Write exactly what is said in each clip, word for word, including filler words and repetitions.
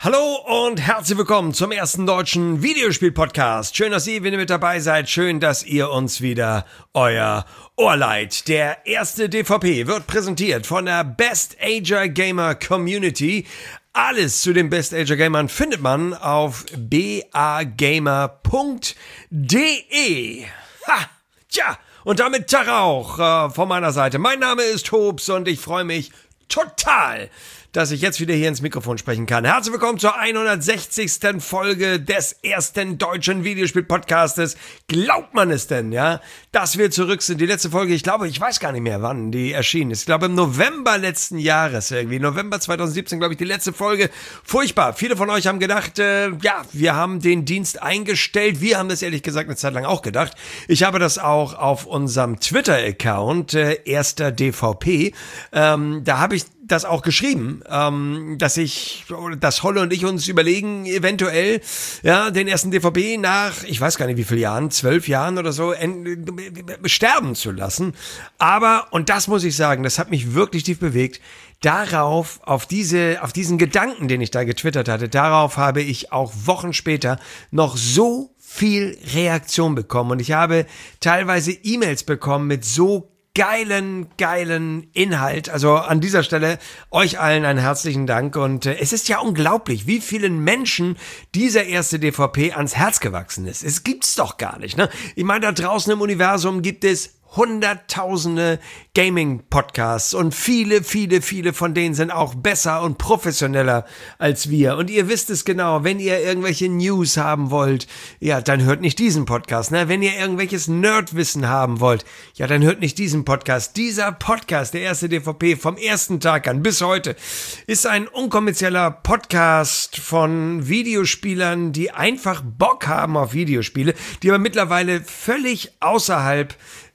Hallo und herzlich willkommen zum ersten deutschen Videospiel-Podcast. Schön, dass ihr wieder mit dabei seid. Schön, dass ihr uns wieder euer Ohr leiht. Der erste D V P wird präsentiert von der Best Ager Gamer Community. Alles zu den Best Ager Gamern findet man auf b a gamer punkt d e. Ha! Tja, und damit Tag auch äh, von meiner Seite. Mein Name ist Hobbs und ich freue mich total, dass ich jetzt wieder hier ins Mikrofon sprechen kann. Herzlich willkommen zur hundertsechzigsten Folge des ersten deutschen Videospiel-Podcastes. Glaubt man es denn, ja, dass wir zurück sind? Die letzte Folge, ich glaube, ich weiß gar nicht mehr, wann die erschienen ist. Ich glaube, im November letzten Jahres irgendwie. November zweitausendsiebzehn, glaube ich, die letzte Folge. Furchtbar. Viele von euch haben gedacht, äh, ja, wir haben den Dienst eingestellt. Wir haben das ehrlich gesagt eine Zeit lang auch gedacht. Ich habe das auch auf unserem Twitter-Account, äh, erster D V P, ähm, da habe ich das auch geschrieben, ähm, dass ich, dass Holle und ich uns überlegen, eventuell, ja, den ersten D V P nach, ich weiß gar nicht wie viele Jahren, zwölf Jahren oder so, en, sterben zu lassen. Aber, und das muss ich sagen, das hat mich wirklich tief bewegt, darauf, auf diese, auf diesen Gedanken, den ich da getwittert hatte, darauf habe ich auch Wochen später noch so viel Reaktion bekommen. Und ich habe teilweise E-Mails bekommen mit so geilen, geilen Inhalt. Also an dieser Stelle euch allen einen herzlichen Dank. Und äh, es ist ja unglaublich, wie vielen Menschen dieser erste D V P ans Herz gewachsen ist. Es gibt's doch gar nicht, ne? Ich meine, da draußen im Universum gibt es Hunderttausende Gaming-Podcasts und viele, viele, viele von denen sind auch besser und professioneller als wir. Und ihr wisst es genau, wenn ihr irgendwelche News haben wollt, ja, dann hört nicht diesen Podcast, ne? Wenn ihr irgendwelches Nerdwissen haben wollt, ja, dann hört nicht diesen Podcast. Dieser Podcast, der erste D V P, vom ersten Tag an bis heute, ist ein unkommerzieller Podcast von Videospielern, die einfach Bock haben auf Videospiele, die aber mittlerweile völlig außerhalb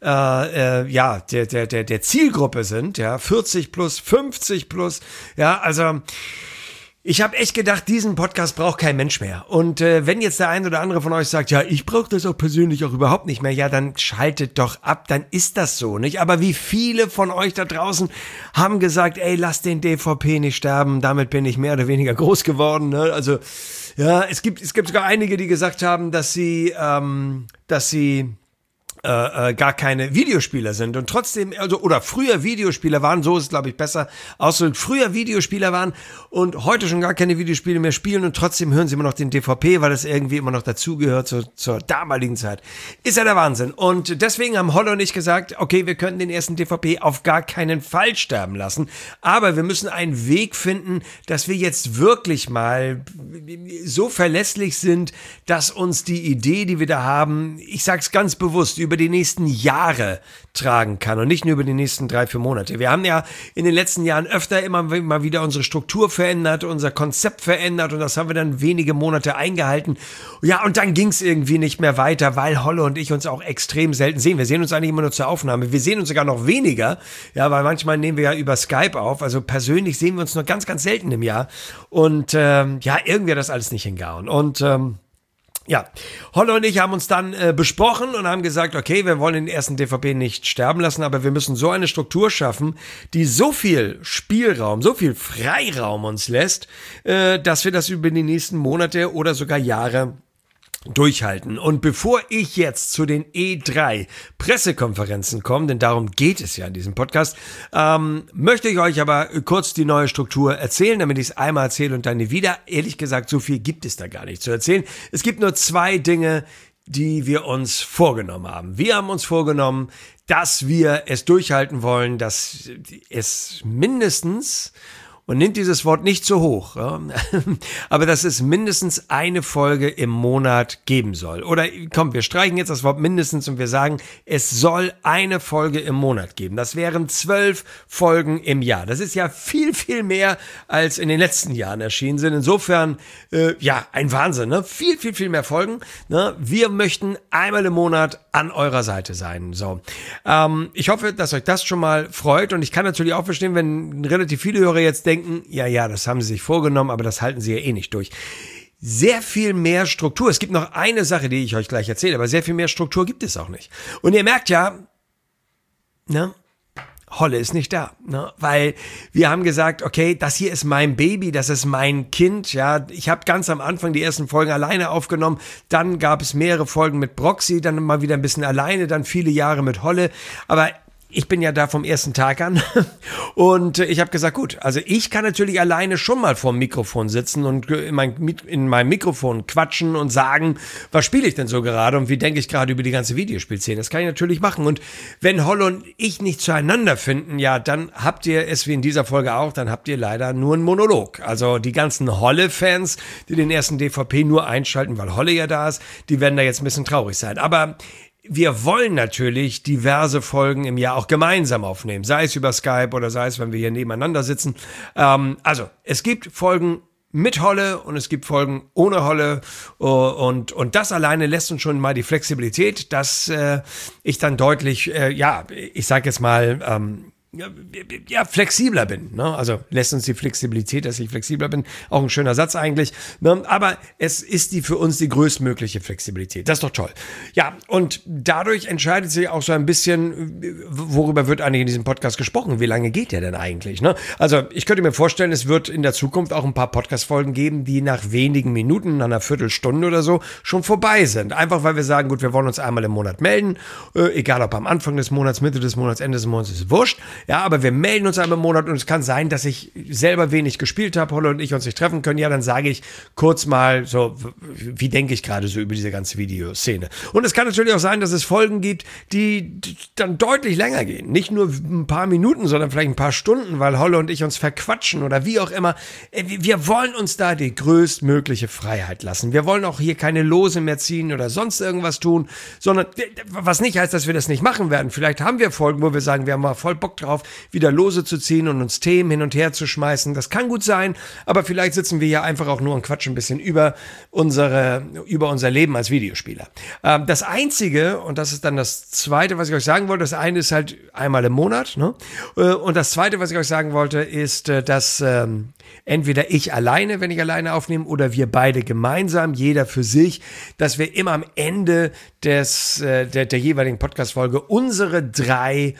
Äh, äh, ja, der, der, der, der Zielgruppe sind, ja, vierzig plus, fünfzig plus, ja, also ich habe echt gedacht, diesen Podcast braucht kein Mensch mehr. Und äh, wenn jetzt der ein oder andere von euch sagt, ja, ich brauche das auch persönlich auch überhaupt nicht mehr, ja, dann schaltet doch ab, dann ist das so, nicht? Aber wie viele von euch da draußen haben gesagt, ey, lass den D V P nicht sterben, damit bin ich mehr oder weniger groß geworden, ne? Also, ja, es gibt, es gibt sogar einige, die gesagt haben, dass sie, ähm, dass sie Äh, äh, gar keine Videospieler sind und trotzdem, also oder früher Videospieler waren, so ist es glaube ich besser ausgedrückt, früher Videospieler waren und heute schon gar keine Videospiele mehr spielen und trotzdem hören sie immer noch den D V P, weil das irgendwie immer noch dazugehört zu, zur damaligen Zeit. Ist ja der Wahnsinn. Und deswegen haben Holle und ich gesagt, okay, wir können den ersten D V P auf gar keinen Fall sterben lassen, aber wir müssen einen Weg finden, dass wir jetzt wirklich mal so verlässlich sind, dass uns die Idee, die wir da haben, ich sag's ganz bewusst, über die nächsten Jahre tragen kann und nicht nur über die nächsten drei, vier Monate. Wir haben ja in den letzten Jahren öfter immer mal wieder unsere Struktur verändert, unser Konzept verändert und das haben wir dann wenige Monate eingehalten. Ja, und dann ging es irgendwie nicht mehr weiter, weil Holle und ich uns auch extrem selten sehen. Wir sehen uns eigentlich immer nur zur Aufnahme. Wir sehen uns sogar noch weniger, ja, weil manchmal nehmen wir ja über Skype auf. Also persönlich sehen wir uns nur ganz, ganz selten im Jahr. Und ähm, ja, irgendwie hat das alles nicht hingehauen. Und ähm, ja, Holle und ich haben uns dann äh, besprochen und haben gesagt, okay, wir wollen den ersten D V P nicht sterben lassen, aber wir müssen so eine Struktur schaffen, die so viel Spielraum, so viel Freiraum uns lässt, äh, dass wir das über die nächsten Monate oder sogar Jahre durchhalten. Und bevor ich jetzt zu den E drei Pressekonferenzen komme, denn darum geht es ja in diesem Podcast, ähm, möchte ich euch aber kurz die neue Struktur erzählen, damit ich es einmal erzähle und dann nie wieder. Ehrlich gesagt, so viel gibt es da gar nicht zu erzählen. Es gibt nur zwei Dinge, die wir uns vorgenommen haben. Wir haben uns vorgenommen, dass wir es durchhalten wollen, dass es mindestens, und nimmt dieses Wort nicht so hoch, ja, aber dass es mindestens eine Folge im Monat geben soll. Oder komm, wir streichen jetzt das Wort mindestens und wir sagen, es soll eine Folge im Monat geben. Das wären zwölf Folgen im Jahr. Das ist ja viel, viel mehr, als in den letzten Jahren erschienen sind. Insofern, äh, ja, ein Wahnsinn, ne? Viel, viel, viel mehr Folgen. Ne? Wir möchten einmal im Monat an eurer Seite sein. So, ähm, ich hoffe, dass euch das schon mal freut und ich kann natürlich auch verstehen, wenn relativ viele Hörer jetzt denken, ja, ja, das haben sie sich vorgenommen, aber das halten sie ja eh nicht durch. Sehr viel mehr Struktur. Es gibt noch eine Sache, die ich euch gleich erzähle, aber sehr viel mehr Struktur gibt es auch nicht. Und ihr merkt ja, ne, Holle ist nicht da, ne? Weil wir haben gesagt, okay, das hier ist mein Baby, das ist mein Kind, ja. Ich habe ganz am Anfang die ersten Folgen alleine aufgenommen, dann gab es mehrere Folgen mit Broxy, dann mal wieder ein bisschen alleine, dann viele Jahre mit Holle, aber ich bin ja da vom ersten Tag an und ich habe gesagt, gut, also ich kann natürlich alleine schon mal vorm Mikrofon sitzen und in, mein, in meinem Mikrofon quatschen und sagen, was spiele ich denn so gerade und wie denke ich gerade über die ganze Videospielszene. Das kann ich natürlich machen und wenn Holle und ich nicht zueinander finden, ja, dann habt ihr es wie in dieser Folge auch, dann habt ihr leider nur einen Monolog. Also die ganzen Holle-Fans, die den ersten D V P nur einschalten, weil Holle ja da ist, die werden da jetzt ein bisschen traurig sein. Aber wir wollen natürlich diverse Folgen im Jahr auch gemeinsam aufnehmen, sei es über Skype oder sei es, wenn wir hier nebeneinander sitzen. Ähm, also, es gibt Folgen mit Holle und es gibt Folgen ohne Holle und, und das alleine lässt uns schon mal die Flexibilität, dass äh, ich dann deutlich, äh, ja, ich sag jetzt mal, ähm, Ja, ja, flexibler bin. Ne? Also lässt uns die Flexibilität, dass ich flexibler bin, auch ein schöner Satz eigentlich. Ne? Aber es ist die für uns die größtmögliche Flexibilität. Das ist doch toll. Ja, und dadurch entscheidet sich auch so ein bisschen, worüber wird eigentlich in diesem Podcast gesprochen? Wie lange geht der denn eigentlich? Ne? Also ich könnte mir vorstellen, es wird in der Zukunft auch ein paar Podcast-Folgen geben, die nach wenigen Minuten, nach einer Viertelstunde oder so, schon vorbei sind. Einfach weil wir sagen, gut, wir wollen uns einmal im Monat melden. Äh, egal ob am Anfang des Monats, Mitte des Monats, Ende des Monats, ist wurscht. Ja, aber wir melden uns einmal im Monat und es kann sein, dass ich selber wenig gespielt habe, Holle und ich uns nicht treffen können. Ja, dann sage ich kurz mal so, wie denke ich gerade so über diese ganze Videoszene. Und es kann natürlich auch sein, dass es Folgen gibt, die dann deutlich länger gehen. Nicht nur ein paar Minuten, sondern vielleicht ein paar Stunden, weil Holle und ich uns verquatschen oder wie auch immer. Wir wollen uns da die größtmögliche Freiheit lassen. Wir wollen auch hier keine Lose mehr ziehen oder sonst irgendwas tun, sondern was nicht heißt, dass wir das nicht machen werden. Vielleicht haben wir Folgen, wo wir sagen, wir haben mal voll Bock drauf, wieder Lose zu ziehen und uns Themen hin und her zu schmeißen. Das kann gut sein, aber vielleicht sitzen wir ja einfach auch nur und quatschen ein bisschen über unsere, über unser Leben als Videospieler. Ähm, das Einzige, und das ist dann das Zweite, was ich euch sagen wollte, das eine ist halt einmal im Monat, ne? Und das Zweite, was ich euch sagen wollte, ist, dass ähm, entweder ich alleine, wenn ich alleine aufnehme, oder wir beide gemeinsam, jeder für sich, dass wir immer am Ende des, äh, der, der jeweiligen Podcast-Folge unsere drei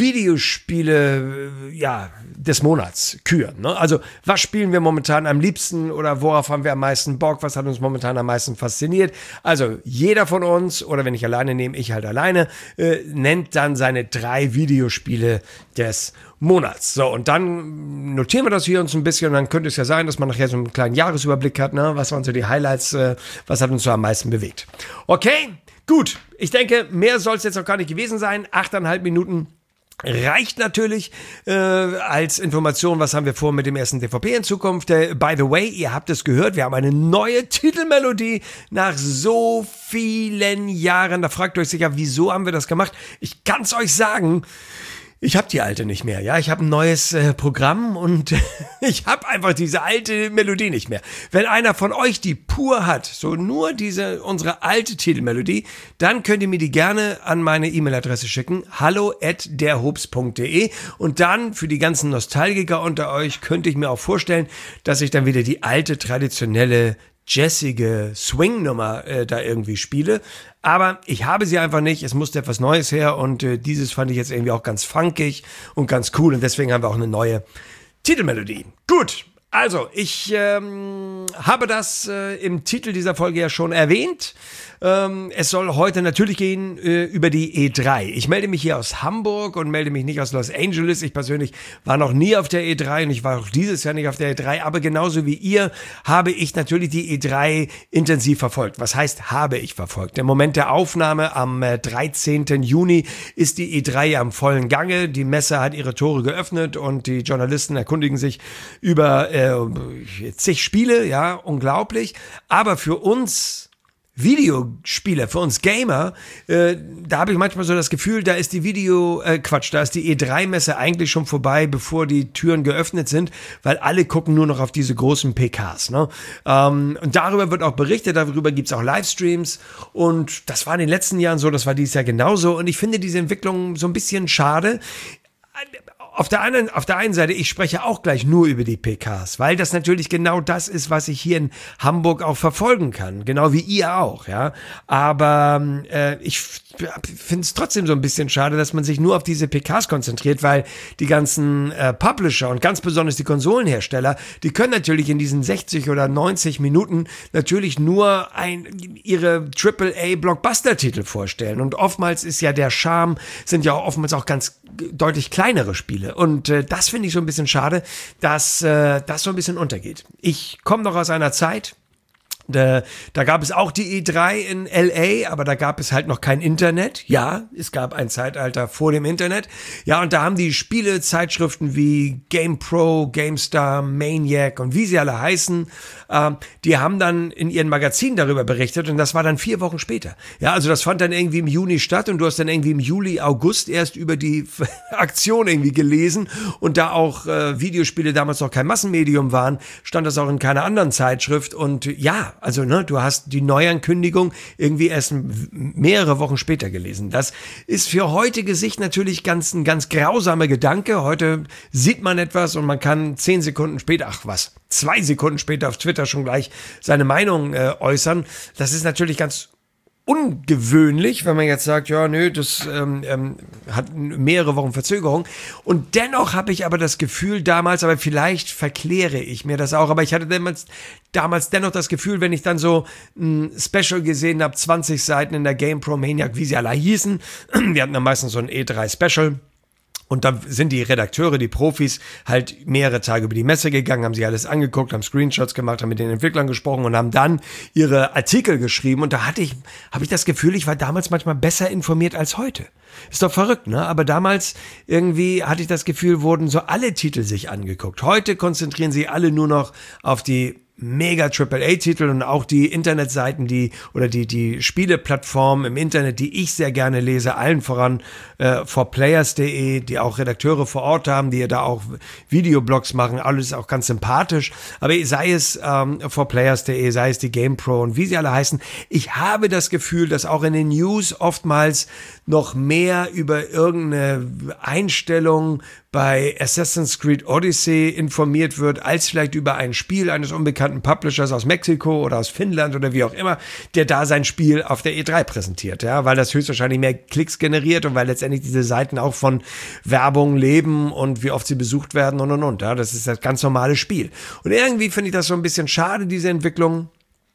Videospiele, ja, des Monats küren. Ne? Also, was spielen wir momentan am liebsten oder worauf haben wir am meisten Bock? Was hat uns momentan am meisten fasziniert? Also, jeder von uns, oder wenn ich alleine nehme, ich halt alleine, äh, nennt dann seine drei Videospiele des Monats. So, und dann notieren wir das hier uns ein bisschen und dann könnte es ja sein, dass man nachher so einen kleinen Jahresüberblick hat, ne? Was waren so die Highlights, äh, was hat uns so am meisten bewegt. Okay, gut. Ich denke, mehr soll es jetzt auch gar nicht gewesen sein. Achteinhalb Minuten reicht natürlich äh, als Information, was haben wir vor mit dem ersten D V P in Zukunft. Äh, by the way, ihr habt es gehört, wir haben eine neue Titelmelodie nach so vielen Jahren. Da fragt ihr euch sicher, wieso haben wir das gemacht? Ich kann es euch sagen, ich habe die alte nicht mehr, ja, ich habe ein neues äh, Programm und ich habe einfach diese alte Melodie nicht mehr. Wenn einer von euch die pur hat, so nur diese, unsere alte Titelmelodie, dann könnt ihr mir die gerne an meine E-Mail-Adresse schicken, hallo at derhops punkt de und dann für die ganzen Nostalgiker unter euch könnte ich mir auch vorstellen, dass ich dann wieder die alte traditionelle jazzige Swing-Nummer äh, da irgendwie spiele. Aber ich habe sie einfach nicht. Es musste etwas Neues her und äh, dieses fand ich jetzt irgendwie auch ganz funkig und ganz cool und deswegen haben wir auch eine neue Titelmelodie. Gut, also ich ähm, habe das äh, im Titel dieser Folge ja schon erwähnt. Ähm, es soll heute natürlich gehen äh, über die E drei. Ich melde mich hier aus Hamburg und melde mich nicht aus Los Angeles. Ich persönlich war noch nie auf der E drei und ich war auch dieses Jahr nicht auf der E drei. Aber genauso wie ihr habe ich natürlich die E drei intensiv verfolgt. Was heißt, habe ich verfolgt? Im Moment der Aufnahme am äh, dreizehnten Juni ist die E drei ja im vollen Gange. Die Messe hat ihre Tore geöffnet und die Journalisten erkundigen sich über äh, zig Spiele. Ja, unglaublich. Aber für uns Videospieler, für uns Gamer, äh, da habe ich manchmal so das Gefühl, da ist die Video, äh, Quatsch, da ist die E drei Messe eigentlich schon vorbei, bevor die Türen geöffnet sind, weil alle gucken nur noch auf diese großen P Ks, ne? Ähm, und darüber wird auch berichtet, darüber gibt's auch Livestreams und das war in den letzten Jahren so, das war dieses Jahr genauso und ich finde diese Entwicklung so ein bisschen schade. auf der anderen, auf der einen Seite, ich spreche auch gleich nur über die P Ks, weil das natürlich genau das ist, was ich hier in Hamburg auch verfolgen kann, genau wie ihr auch, ja. Aber äh, ich finde es trotzdem so ein bisschen schade, dass man sich nur auf diese P Ks konzentriert, weil die ganzen äh, Publisher und ganz besonders die Konsolenhersteller, die können natürlich in diesen sechzig oder neunzig Minuten natürlich nur ein, ihre Triple A Blockbuster-Titel vorstellen. Und oftmals ist ja der Charme, sind ja oftmals auch ganz deutlich kleinere Spiele. Und äh, das finde ich so ein bisschen schade, dass äh, das so ein bisschen untergeht. Ich komme noch aus einer Zeit, Da, da gab es auch die E drei in L A, aber da gab es halt noch kein Internet. Ja, es gab ein Zeitalter vor dem Internet. Ja, und da haben die Spielezeitschriften wie GamePro, GameStar, Maniac und wie sie alle heißen, äh, die haben dann in ihren Magazinen darüber berichtet und das war dann vier Wochen später. Ja, also das fand dann irgendwie im Juni statt und du hast dann irgendwie im Juli, August erst über die Aktion irgendwie gelesen und da auch äh, Videospiele damals noch kein Massenmedium waren, stand das auch in keiner anderen Zeitschrift und ja, also ne, du hast die Neuankündigung irgendwie erst mehrere Wochen später gelesen. Das ist für heutige Sicht natürlich ganz, ein ganz grausamer Gedanke. Heute sieht man etwas und man kann zehn Sekunden später, ach was, zwei Sekunden später auf Twitter schon gleich seine Meinung äh, äußern. Das ist natürlich ganz ungewöhnlich, wenn man jetzt sagt, ja, nö, das ähm, ähm, hat mehrere Wochen Verzögerung. Und dennoch habe ich aber das Gefühl damals, aber vielleicht verkläre ich mir das auch, aber ich hatte damals, damals dennoch das Gefühl, wenn ich dann so ein Special gesehen habe, zwanzig Seiten in der GamePro Maniac, wie sie alle hießen, die hatten dann meistens so ein E drei Special. Und dann sind die Redakteure, die Profis, halt mehrere Tage über die Messe gegangen, haben sich alles angeguckt, haben Screenshots gemacht, haben mit den Entwicklern gesprochen und haben dann ihre Artikel geschrieben. Und da hatte ich, habe ich das Gefühl, ich war damals manchmal besser informiert als heute. Ist doch verrückt, ne? Aber damals irgendwie hatte ich das Gefühl, wurden so alle Titel sich angeguckt. Heute konzentrieren sie alle nur noch auf die mega Triple A Titel und auch die Internetseiten, die oder die die Spieleplattformen im Internet, die ich sehr gerne lese, allen voran äh, for players punkt de, die auch Redakteure vor Ort haben, die ja da auch Videoblogs machen, alles auch ganz sympathisch. Aber sei es ähm, for players punkt de, sei es die GamePro und wie sie alle heißen, ich habe das Gefühl, dass auch in den News oftmals noch mehr über irgendeine Einstellung bei Assassin's Creed Odyssey informiert wird, als vielleicht über ein Spiel eines unbekannten Publishers aus Mexiko oder aus Finnland oder wie auch immer, der da sein Spiel auf der E drei präsentiert, ja, weil das höchstwahrscheinlich mehr Klicks generiert und weil letztendlich diese Seiten auch von Werbung leben und wie oft sie besucht werden und und und, ja, das ist das ganz normale Spiel. Und irgendwie finde ich das so ein bisschen schade, diese Entwicklung.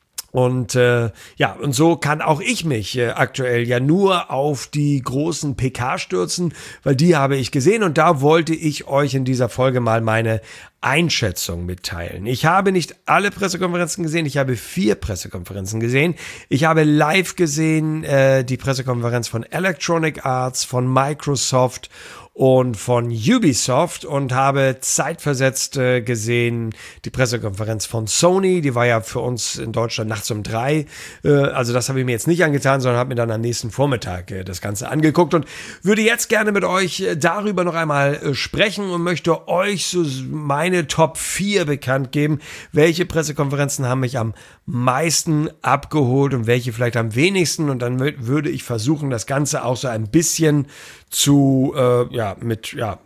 Und äh, ja, und so kann auch ich mich äh, aktuell ja nur auf die großen P K stürzen, weil die habe ich gesehen und da wollte ich euch in dieser Folge mal meine Einschätzung mitteilen. Ich habe nicht alle Pressekonferenzen gesehen, ich habe vier Pressekonferenzen gesehen. Ich habe live gesehen äh, die Pressekonferenz von Electronic Arts, von Microsoft und von Ubisoft und habe zeitversetzt äh, gesehen die Pressekonferenz von Sony, die war ja für uns in Deutschland nachts um drei, äh, also das habe ich mir jetzt nicht angetan, sondern habe mir dann am nächsten Vormittag äh, das Ganze angeguckt und würde jetzt gerne mit euch äh, darüber noch einmal äh, sprechen und möchte euch so meine Top vier bekannt geben, welche Pressekonferenzen haben mich am meisten abgeholt und welche vielleicht am wenigsten und dann w- würde ich versuchen, das Ganze auch so ein bisschen zu, äh, ja, mit, ja,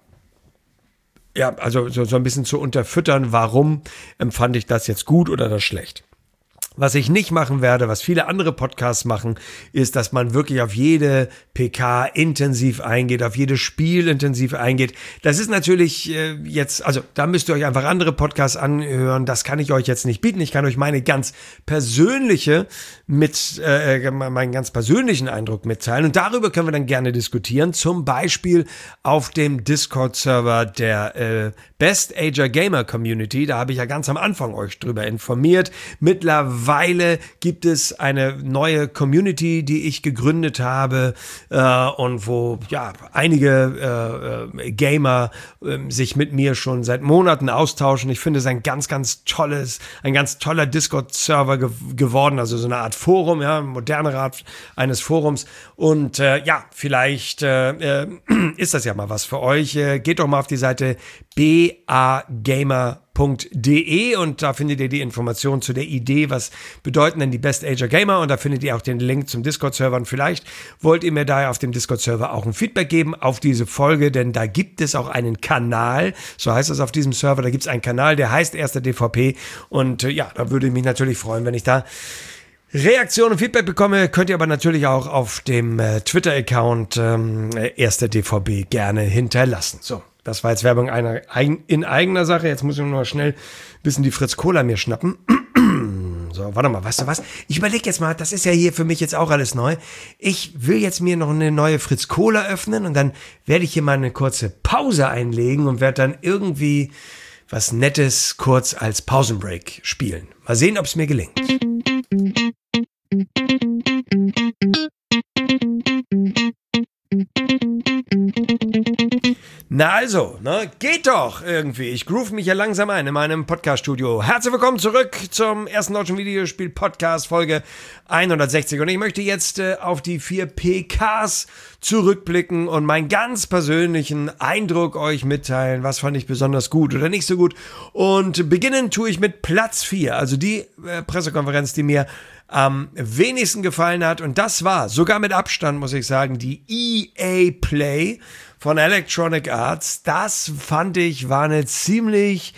ja, also so, so ein bisschen zu unterfüttern, warum empfand ich das jetzt gut oder das schlecht. Was ich nicht machen werde, was viele andere Podcasts machen, ist, dass man wirklich auf jede P K intensiv eingeht, auf jedes Spiel intensiv eingeht. Das ist natürlich äh, jetzt, also da müsst ihr euch einfach andere Podcasts anhören. Das kann ich euch jetzt nicht bieten. Ich kann euch meine ganz persönliche, mit äh, meinen ganz persönlichen Eindruck mitteilen. Und darüber können wir dann gerne diskutieren. Zum Beispiel auf dem Discord-Server der äh, Best Ager Gamer Community. Da habe ich ja ganz am Anfang euch drüber informiert. Mittlerweile Weile gibt es eine neue Community, die ich gegründet habe äh, und wo ja einige äh, äh, Gamer äh, sich mit mir schon seit Monaten austauschen. Ich finde es ein ganz, ganz tolles, ein ganz toller Discord-Server ge- geworden, also so eine Art Forum, ja, modernere Art eines Forums. Und äh, ja, vielleicht äh, ist das ja mal was für euch. Äh, geht doch mal auf die Seite b a gamer punkt punkt de und da findet ihr die Informationen zu der Idee, was bedeuten denn die Best Ager Gamer und da findet ihr auch den Link zum Discord-Server und vielleicht wollt ihr mir da auf dem Discord-Server auch ein Feedback geben auf diese Folge, denn da gibt es auch einen Kanal, so heißt es auf diesem Server, da gibt es einen Kanal, der heißt Erster D V P und äh, ja, da würde ich mich natürlich freuen, wenn ich da Reaktion und Feedback bekomme, könnt ihr aber natürlich auch auf dem äh, Twitter-Account ähm, Erster D V B gerne hinterlassen. So, das war jetzt Werbung einer, ein, in eigener Sache. Jetzt muss ich nur noch schnell ein bisschen die Fritz Cola mir schnappen. So, warte mal, weißt du was? Ich überlege jetzt mal, das ist ja hier für mich jetzt auch alles neu. Ich will jetzt mir noch eine neue Fritz Cola öffnen und dann werde ich hier mal eine kurze Pause einlegen und werde dann irgendwie was Nettes kurz als Pausenbreak spielen. Mal sehen, ob es mir gelingt. Na also, ne, geht doch irgendwie. Ich groove mich ja langsam ein in meinem Podcast-Studio. Herzlich willkommen zurück zum ersten deutschen Videospiel-Podcast, Folge hundertsechzig. Und ich möchte jetzt äh, auf die vier P Ks zurückblicken und meinen ganz persönlichen Eindruck euch mitteilen. Was fand ich besonders gut oder nicht so gut? Und beginnen tue ich mit Platz vier, also die äh, Pressekonferenz, die mir am wenigsten gefallen hat. Und das war, sogar mit Abstand, muss ich sagen, die E A Play von Electronic Arts. Das fand ich, war eine ziemlich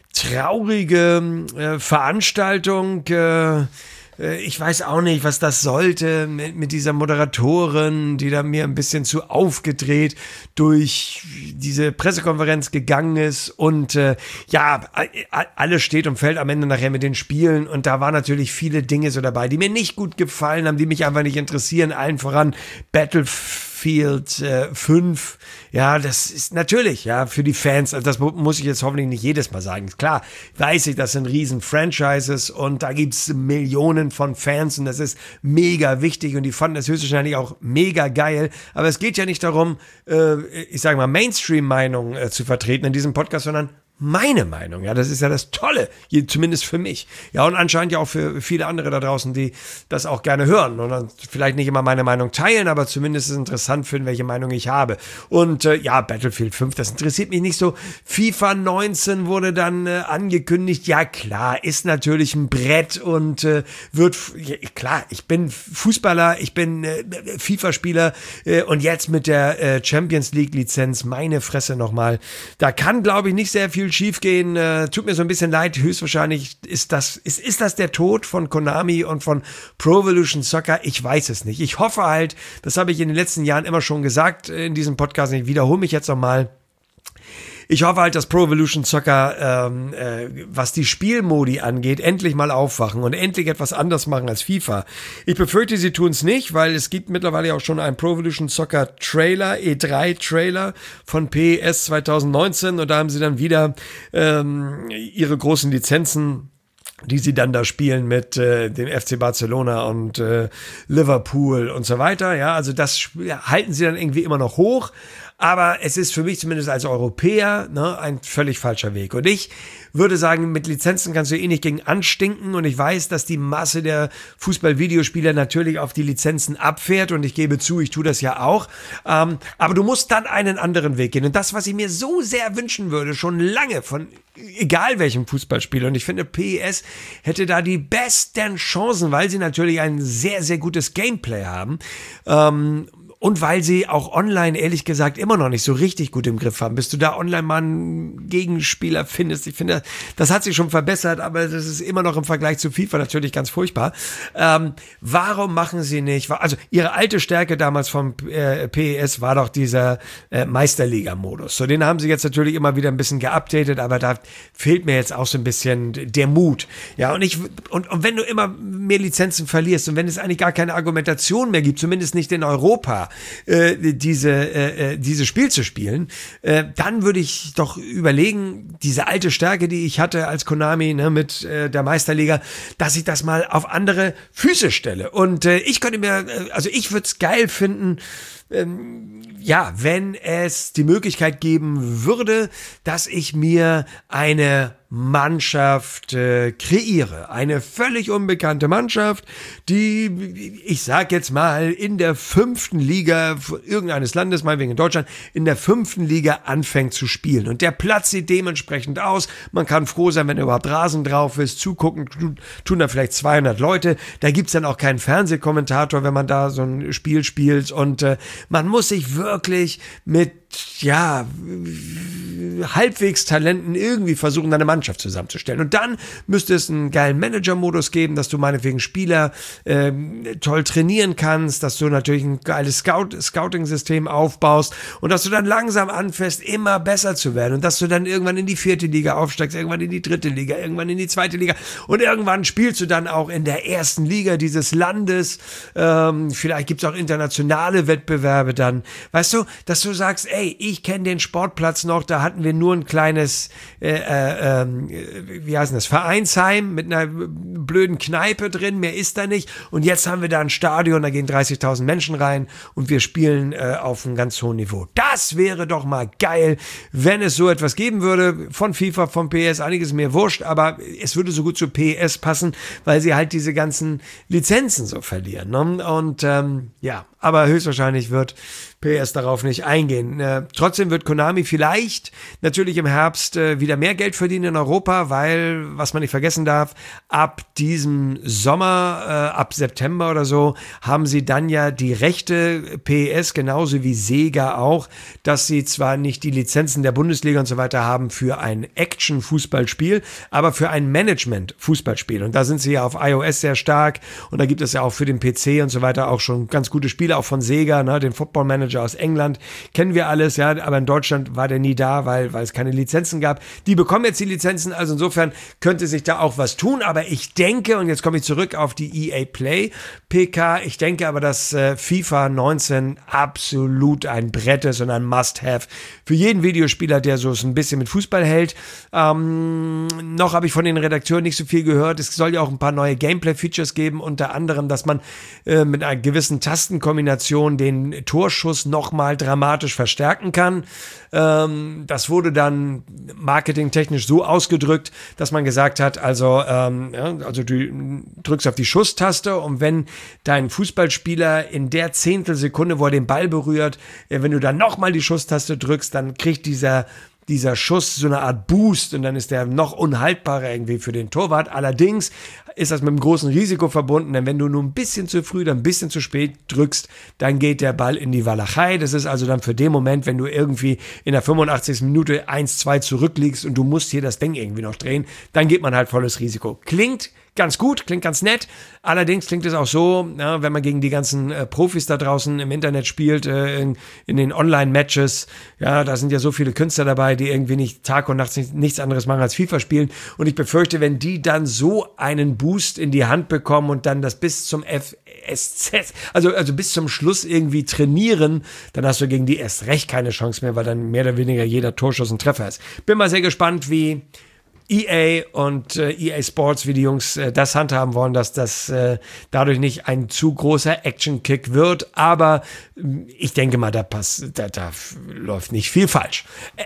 traurige äh, Veranstaltung. Äh, äh, ich weiß auch nicht, was das sollte mit, mit dieser Moderatorin, die da mir ein bisschen zu aufgedreht durch diese Pressekonferenz gegangen ist. Und äh, ja, alles steht und fällt am Ende nachher mit den Spielen. Und da waren natürlich viele Dinge so dabei, die mir nicht gut gefallen haben, die mich einfach nicht interessieren. Allen voran Battlefield äh, fünf. Ja, das ist natürlich, ja, für die Fans, also das muss ich jetzt hoffentlich nicht jedes Mal sagen. Klar, weiß ich, das sind riesen Franchises und da gibt's Millionen von Fans und das ist mega wichtig und die fanden das höchstwahrscheinlich auch mega geil. Aber es geht ja nicht darum, äh, ich sage mal, Mainstream-Meinung äh, zu vertreten in diesem Podcast, sondern meine Meinung, ja, das ist ja das Tolle, zumindest für mich. Ja, und anscheinend ja auch für viele andere da draußen, die das auch gerne hören und dann vielleicht nicht immer meine Meinung teilen, aber zumindest es interessant finden, welche Meinung ich habe. Und äh, ja, Battlefield fünf, das interessiert mich nicht so. FIFA neunzehn wurde dann äh, angekündigt. Ja, klar, ist natürlich ein Brett und äh, wird, ja, klar, ich bin Fußballer, ich bin äh, FIFA-Spieler äh, und jetzt mit der äh, Champions League-Lizenz, meine Fresse nochmal, da kann, glaube ich, nicht sehr viel schief gehen. Äh, tut mir so ein bisschen leid. Höchstwahrscheinlich ist das, ist, ist das der Tod von Konami und von Pro Evolution Soccer? Ich weiß es nicht. Ich hoffe halt, das habe ich in den letzten Jahren immer schon gesagt in diesem Podcast. Ich wiederhole mich jetzt nochmal. Ich hoffe halt, dass Pro Evolution Soccer, ähm, äh, was die Spielmodi angeht, endlich mal aufwachen und endlich etwas anders machen als FIFA. Ich befürchte, sie tun es nicht, weil es gibt mittlerweile auch schon einen Pro Evolution Soccer Trailer, E drei Trailer von P E S zwanzig neunzehn und da haben sie dann wieder ähm, ihre großen Lizenzen, die sie dann da spielen mit äh, dem F C Barcelona und äh, Liverpool und so weiter. Ja, also das halten sie dann irgendwie immer noch hoch. Aber es ist für mich zumindest als Europäer, ne, ein völlig falscher Weg. Und ich würde sagen, mit Lizenzen kannst du eh nicht gegen anstinken. Und ich weiß, dass die Masse der Fußball-Videospieler natürlich auf die Lizenzen abfährt. Und ich gebe zu, ich tue das ja auch. Ähm, aber du musst dann einen anderen Weg gehen. Und das, was ich mir so sehr wünschen würde, schon lange von egal welchem Fußballspieler. Und ich finde, P E S hätte da die besten Chancen, weil sie natürlich ein sehr, sehr gutes Gameplay haben. Ähm, Und weil sie auch online, ehrlich gesagt, immer noch nicht so richtig gut im Griff haben. Bis du da online mal einen Gegenspieler findest. Ich finde, das hat sich schon verbessert, aber das ist immer noch im Vergleich zu FIFA natürlich ganz furchtbar. Ähm, warum machen sie nicht, also ihre alte Stärke damals vom äh, P E S war doch dieser äh, Meisterliga-Modus. So, den haben sie jetzt natürlich immer wieder ein bisschen geupdatet, aber da fehlt mir jetzt auch so ein bisschen der Mut. Ja, und ich, und, und wenn du immer mehr Lizenzen verlierst und wenn es eigentlich gar keine Argumentation mehr gibt, zumindest nicht in Europa, Äh, diese, äh, dieses Spiel zu spielen, äh, dann würde ich doch überlegen, diese alte Stärke, die ich hatte als Konami, ne, mit äh, der Meisterliga, dass ich das mal auf andere Füße stelle. Und äh, ich könnte mir, äh, also ich würde es geil finden, ähm, ja, wenn es die Möglichkeit geben würde, dass ich mir eine Mannschaft äh, kreiere. Eine völlig unbekannte Mannschaft, die, ich sag jetzt mal, in der fünften Liga irgendeines Landes, meinetwegen in Deutschland, in der fünften Liga anfängt zu spielen. Und der Platz sieht dementsprechend aus. Man kann froh sein, wenn überhaupt Rasen drauf ist. Zugucken tun, tun da vielleicht zweihundert Leute. Da gibt's dann auch keinen Fernsehkommentator, wenn man da so ein Spiel spielt. Und äh, man muss sich wirklich mit ja, halbwegs Talenten irgendwie versuchen, eine Mannschaft zusammenzustellen. Und dann müsste es einen geilen Manager-Modus geben, dass du meinetwegen Spieler äh, toll trainieren kannst, dass du natürlich ein geiles Scout- Scouting-System aufbaust und dass du dann langsam anfängst, immer besser zu werden und dass du dann irgendwann in die vierte Liga aufsteigst, irgendwann in die dritte Liga, irgendwann in die zweite Liga und irgendwann spielst du dann auch in der ersten Liga dieses Landes. Ähm, vielleicht gibt es auch internationale Wettbewerbe dann. Weißt du, dass du sagst, ey, ich kenne den Sportplatz noch, da hatten wir nur ein kleines, äh, äh, äh, wie heißt das, Vereinsheim mit einer blöden Kneipe drin, mehr ist da nicht. Und jetzt haben wir da ein Stadion, da gehen dreißigtausend Menschen rein und wir spielen äh, auf einem ganz hohen Niveau. Das wäre doch mal geil, wenn es so etwas geben würde. Von FIFA, von P S, einiges mir wurscht, aber es würde so gut zu P S passen, weil sie halt diese ganzen Lizenzen so verlieren. Ne? Und ähm, ja, aber höchstwahrscheinlich wird P S darauf nicht eingehen. Äh, trotzdem wird Konami vielleicht natürlich im Herbst äh, wieder mehr Geld verdienen in Europa, weil, was man nicht vergessen darf, ab diesem Sommer, äh, ab September oder so, haben sie dann ja die Rechte P S, genauso wie Sega auch, dass sie zwar nicht die Lizenzen der Bundesliga und so weiter haben für ein Action-Fußballspiel, aber für ein Management-Fußballspiel. Und da sind sie ja auf iOS sehr stark und da gibt es ja auch für den P C und so weiter auch schon ganz gute Spiele, auch von Sega, ne, den Football Manager aus England, kennen wir alles, ja, aber in Deutschland war der nie da, weil, weil es keine Lizenzen gab. Die bekommen jetzt die Lizenzen, also insofern könnte sich da auch was tun, aber ich denke, und jetzt komme ich zurück auf die E A Play P K, ich denke aber, dass äh, FIFA neunzehn absolut ein Brett ist und ein Must-Have für jeden Videospieler, der so ein bisschen mit Fußball hält. Ähm, noch habe ich von den Redakteuren nicht so viel gehört. Es soll ja auch ein paar neue Gameplay-Features geben, unter anderem, dass man äh, mit einer gewissen Tastenkombination den Torschuss nochmal dramatisch verstärken kann. Ähm, das wurde dann marketingtechnisch so ausgedrückt, dass man gesagt hat, also, ähm, ja, also du drückst auf die Schusstaste und wenn dein Fußballspieler in der Zehntelsekunde, wo er den Ball berührt, äh, wenn du dann nochmal die Schusstaste drückst, dann kriegt dieser dieser Schuss so eine Art Boost und dann ist der noch unhaltbarer irgendwie für den Torwart. Allerdings ist das mit einem großen Risiko verbunden, denn wenn du nur ein bisschen zu früh, dann ein bisschen zu spät drückst, dann geht der Ball in die Walachei. Das ist also dann für den Moment, wenn du irgendwie in der fünfundachtzigsten Minute eins zwei zurückliegst und du musst hier das Ding irgendwie noch drehen, dann geht man halt volles Risiko. Klingt ganz gut, klingt ganz nett. Allerdings klingt es auch so, ja, wenn man gegen die ganzen äh, Profis da draußen im Internet spielt, äh, in, in den Online-Matches, ja, da sind ja so viele Künstler dabei, die irgendwie nicht Tag und Nacht nicht, nichts anderes machen als FIFA spielen. Und ich befürchte, wenn die dann so einen Boost in die Hand bekommen und dann das bis zum F S Z, also, also bis zum Schluss irgendwie trainieren, dann hast du gegen die erst recht keine Chance mehr, weil dann mehr oder weniger jeder Torschuss ein Treffer ist. Bin mal sehr gespannt, wie E A und äh, E A Sports, wie die Jungs äh, das handhaben wollen, dass das äh, dadurch nicht ein zu großer Action-Kick wird. Aber äh, ich denke mal, da, pass, da, da läuft nicht viel falsch. Äh,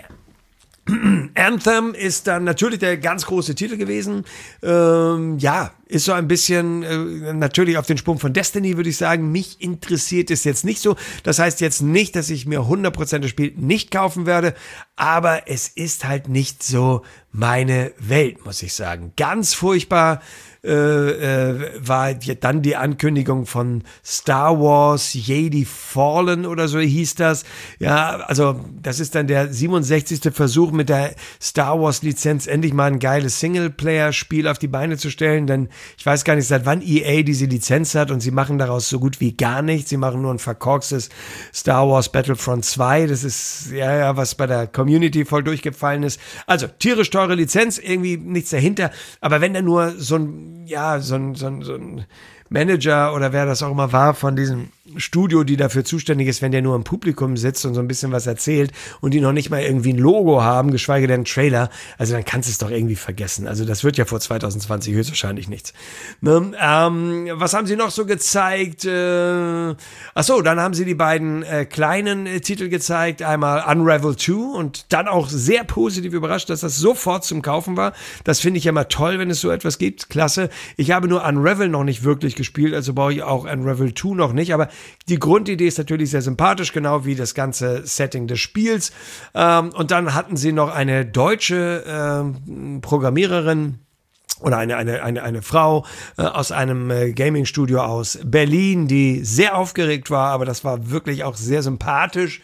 Anthem ist dann natürlich der ganz große Titel gewesen. Ähm, ja, ist so ein bisschen äh, natürlich auf den Sprung von Destiny, würde ich sagen. Mich interessiert es jetzt nicht so. Das heißt jetzt nicht, dass ich mir hundert Prozent das Spiel nicht kaufen werde, aber es ist halt nicht so meine Welt, muss ich sagen. Ganz furchtbar äh, äh, war dann die Ankündigung von Star Wars Jedi Fallen oder so hieß das. Ja, also das ist dann der siebenundsechzigste Versuch mit der Star Wars Lizenz endlich mal ein geiles Singleplayer-Spiel auf die Beine zu stellen, denn ich weiß gar nicht, seit wann E A diese Lizenz hat und sie machen daraus so gut wie gar nichts. Sie machen nur ein verkorkstes Star Wars Battlefront zwei. Das ist ja, ja, was bei der Community voll durchgefallen ist. Also tierisch teure Lizenz, irgendwie nichts dahinter. Aber wenn da nur so ein, ja, so ein, so ein, so ein Manager oder wer das auch immer war von diesem Studio, die dafür zuständig ist, wenn der nur im Publikum sitzt und so ein bisschen was erzählt und die noch nicht mal irgendwie ein Logo haben, geschweige denn einen Trailer, also dann kannst du es doch irgendwie vergessen. Also das wird ja vor zwanzig zwanzig höchstwahrscheinlich nichts. Ne? Ähm, was haben sie noch so gezeigt? Äh, achso, dann haben sie die beiden äh, kleinen äh, Titel gezeigt. Einmal Unravel zwei und dann auch sehr positiv überrascht, dass das sofort zum Kaufen war. Das finde ich ja immer toll, wenn es so etwas gibt. Klasse. Ich habe nur Unravel noch nicht wirklich gespielt, also brauche ich auch Unravel zwei noch nicht, aber die Grundidee ist natürlich sehr sympathisch, genau wie das ganze Setting des Spiels. Ähm, und dann hatten sie noch eine deutsche ähm, Programmiererin oder eine, eine, eine, eine Frau äh, aus einem äh, Gaming-Studio aus Berlin, die sehr aufgeregt war, aber das war wirklich auch sehr sympathisch.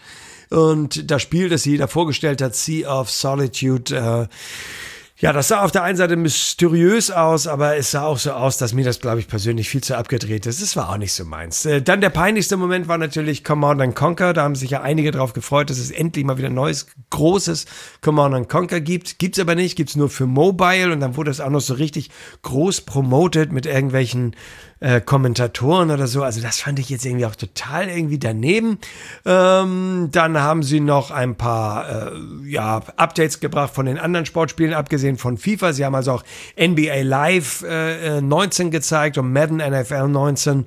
Und das Spiel, das sie da vorgestellt hat, Sea of Solitude, äh, ja, das sah auf der einen Seite mysteriös aus, aber es sah auch so aus, dass mir das, glaube ich, persönlich viel zu abgedreht ist. Das war auch nicht so meins. Äh, dann der peinlichste Moment war natürlich Command and Conquer. Da haben sich ja einige drauf gefreut, dass es endlich mal wieder ein neues, großes Command and Conquer gibt. Gibt's aber nicht, gibt's nur für Mobile. Und dann wurde das auch noch so richtig groß promoted mit irgendwelchen äh, Kommentatoren oder so. Also das fand ich jetzt irgendwie auch total irgendwie daneben. Ähm, dann haben sie noch ein paar äh, ja, Updates gebracht von den anderen Sportspielen, abgesehen von FIFA. Sie haben also auch N B A Live äh, neunzehn gezeigt und Madden N F L neunzehn.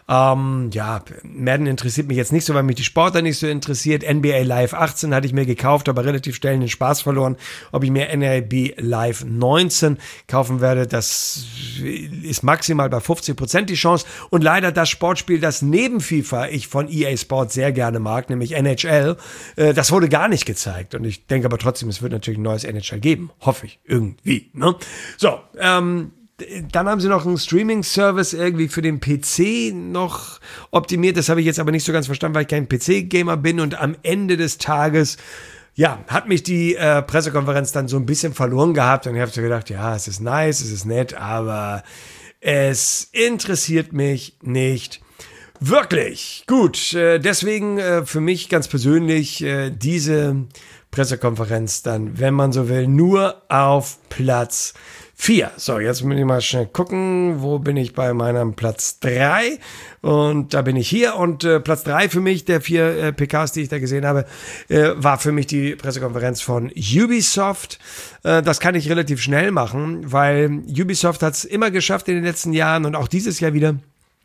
Ähm, ja, Madden interessiert mich jetzt nicht so, weil mich die Sportler nicht so interessiert. N B A Live achtzehn hatte ich mir gekauft, aber relativ schnell den Spaß verloren. Ob ich mir N B A Live neunzehn kaufen werde, das ist maximal bei fünfzig Prozent die Chance. Und leider das Sportspiel, das neben FIFA ich von E A Sports sehr gerne mag, nämlich N H L, äh, das wurde gar nicht gezeigt. Und ich denke aber trotzdem, es wird natürlich ein neues N H L geben. Hoffe ich. Irgendwie. Ne? So, ähm, dann haben sie noch einen Streaming-Service irgendwie für den P C noch optimiert. Das habe ich jetzt aber nicht so ganz verstanden, weil ich kein P C-Gamer bin. Und am Ende des Tages, ja, hat mich die äh, Pressekonferenz dann so ein bisschen verloren gehabt. Und ich habe so gedacht, ja, es ist nice, es ist nett, aber es interessiert mich nicht wirklich. Gut, äh, deswegen äh, für mich ganz persönlich äh, diese Pressekonferenz dann, wenn man so will, nur auf Platz vier. So, jetzt muss ich mal schnell gucken, wo bin ich bei meinem Platz drei? Und da bin ich hier und äh, Platz drei für mich, der vier äh, P Ks, die ich da gesehen habe, äh, war für mich die Pressekonferenz von Ubisoft. Äh, das kann ich relativ schnell machen, weil Ubisoft hat es immer geschafft in den letzten Jahren und auch dieses Jahr wieder,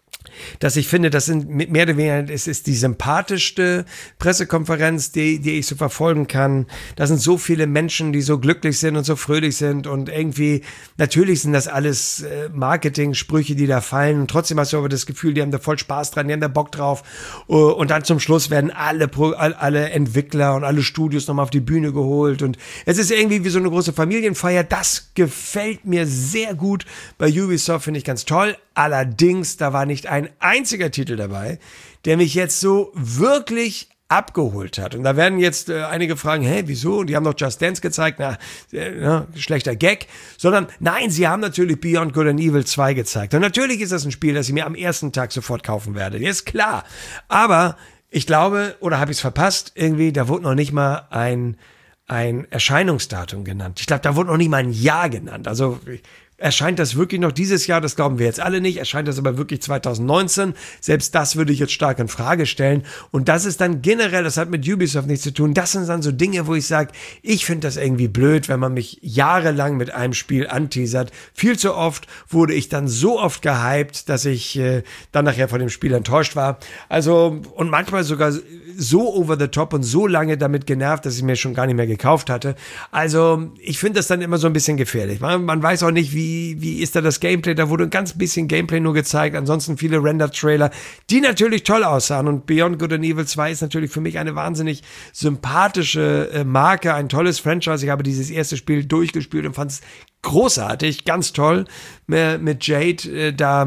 dass ich finde, das sind mehr oder weniger, es ist die sympathischste Pressekonferenz, die, die ich so verfolgen kann. Da sind so viele Menschen, die so glücklich sind und so fröhlich sind und irgendwie, natürlich sind das alles äh, Marketing-Sprüche, die da fallen und trotzdem hast du aber das Gefühl, die haben da voll Spaß dran, die haben da Bock drauf uh, und dann zum Schluss werden alle, Pro, alle Entwickler und alle Studios nochmal auf die Bühne geholt und es ist irgendwie wie so eine große Familienfeier. Das gefällt mir sehr gut. Bei Ubisoft finde ich ganz toll. Allerdings, da war nicht ein einziger Titel dabei, der mich jetzt so wirklich abgeholt hat. Und da werden jetzt äh, einige fragen, hä, wieso? Und die haben doch Just Dance gezeigt, na, äh, na, schlechter Gag. Sondern, nein, sie haben natürlich Beyond Good and Evil zwei gezeigt. Und natürlich ist das ein Spiel, das ich mir am ersten Tag sofort kaufen werde. Das ist klar. Aber ich glaube, oder habe ich es verpasst, irgendwie, da wurde noch nicht mal ein, ein Erscheinungsdatum genannt. Ich glaube, da wurde noch nicht mal ein Jahr genannt. Also, erscheint das wirklich noch dieses Jahr? Das glauben wir jetzt alle nicht. Erscheint das aber wirklich zwanzig neunzehn? Selbst das würde ich jetzt stark in Frage stellen. Und das ist dann generell, das hat mit Ubisoft nichts zu tun. Das sind dann so Dinge, wo ich sage, ich finde das irgendwie blöd, wenn man mich jahrelang mit einem Spiel anteasert. Viel zu oft wurde ich dann so oft gehypt, dass ich äh, dann nachher von dem Spiel enttäuscht war. Also, und manchmal sogar so over the top und so lange damit genervt, dass ich mir schon gar nicht mehr gekauft hatte. Also, ich finde das dann immer so ein bisschen gefährlich. Man, man weiß auch nicht, wie Wie, wie ist da das Gameplay? Da wurde ein ganz bisschen Gameplay nur gezeigt. Ansonsten viele Render-Trailer, die natürlich toll aussahen. Und Beyond Good and Evil zwei ist natürlich für mich eine wahnsinnig sympathische äh, Marke, ein tolles Franchise. Ich habe dieses erste Spiel durchgespielt und fand es großartig, ganz toll, äh, mit Jade äh, da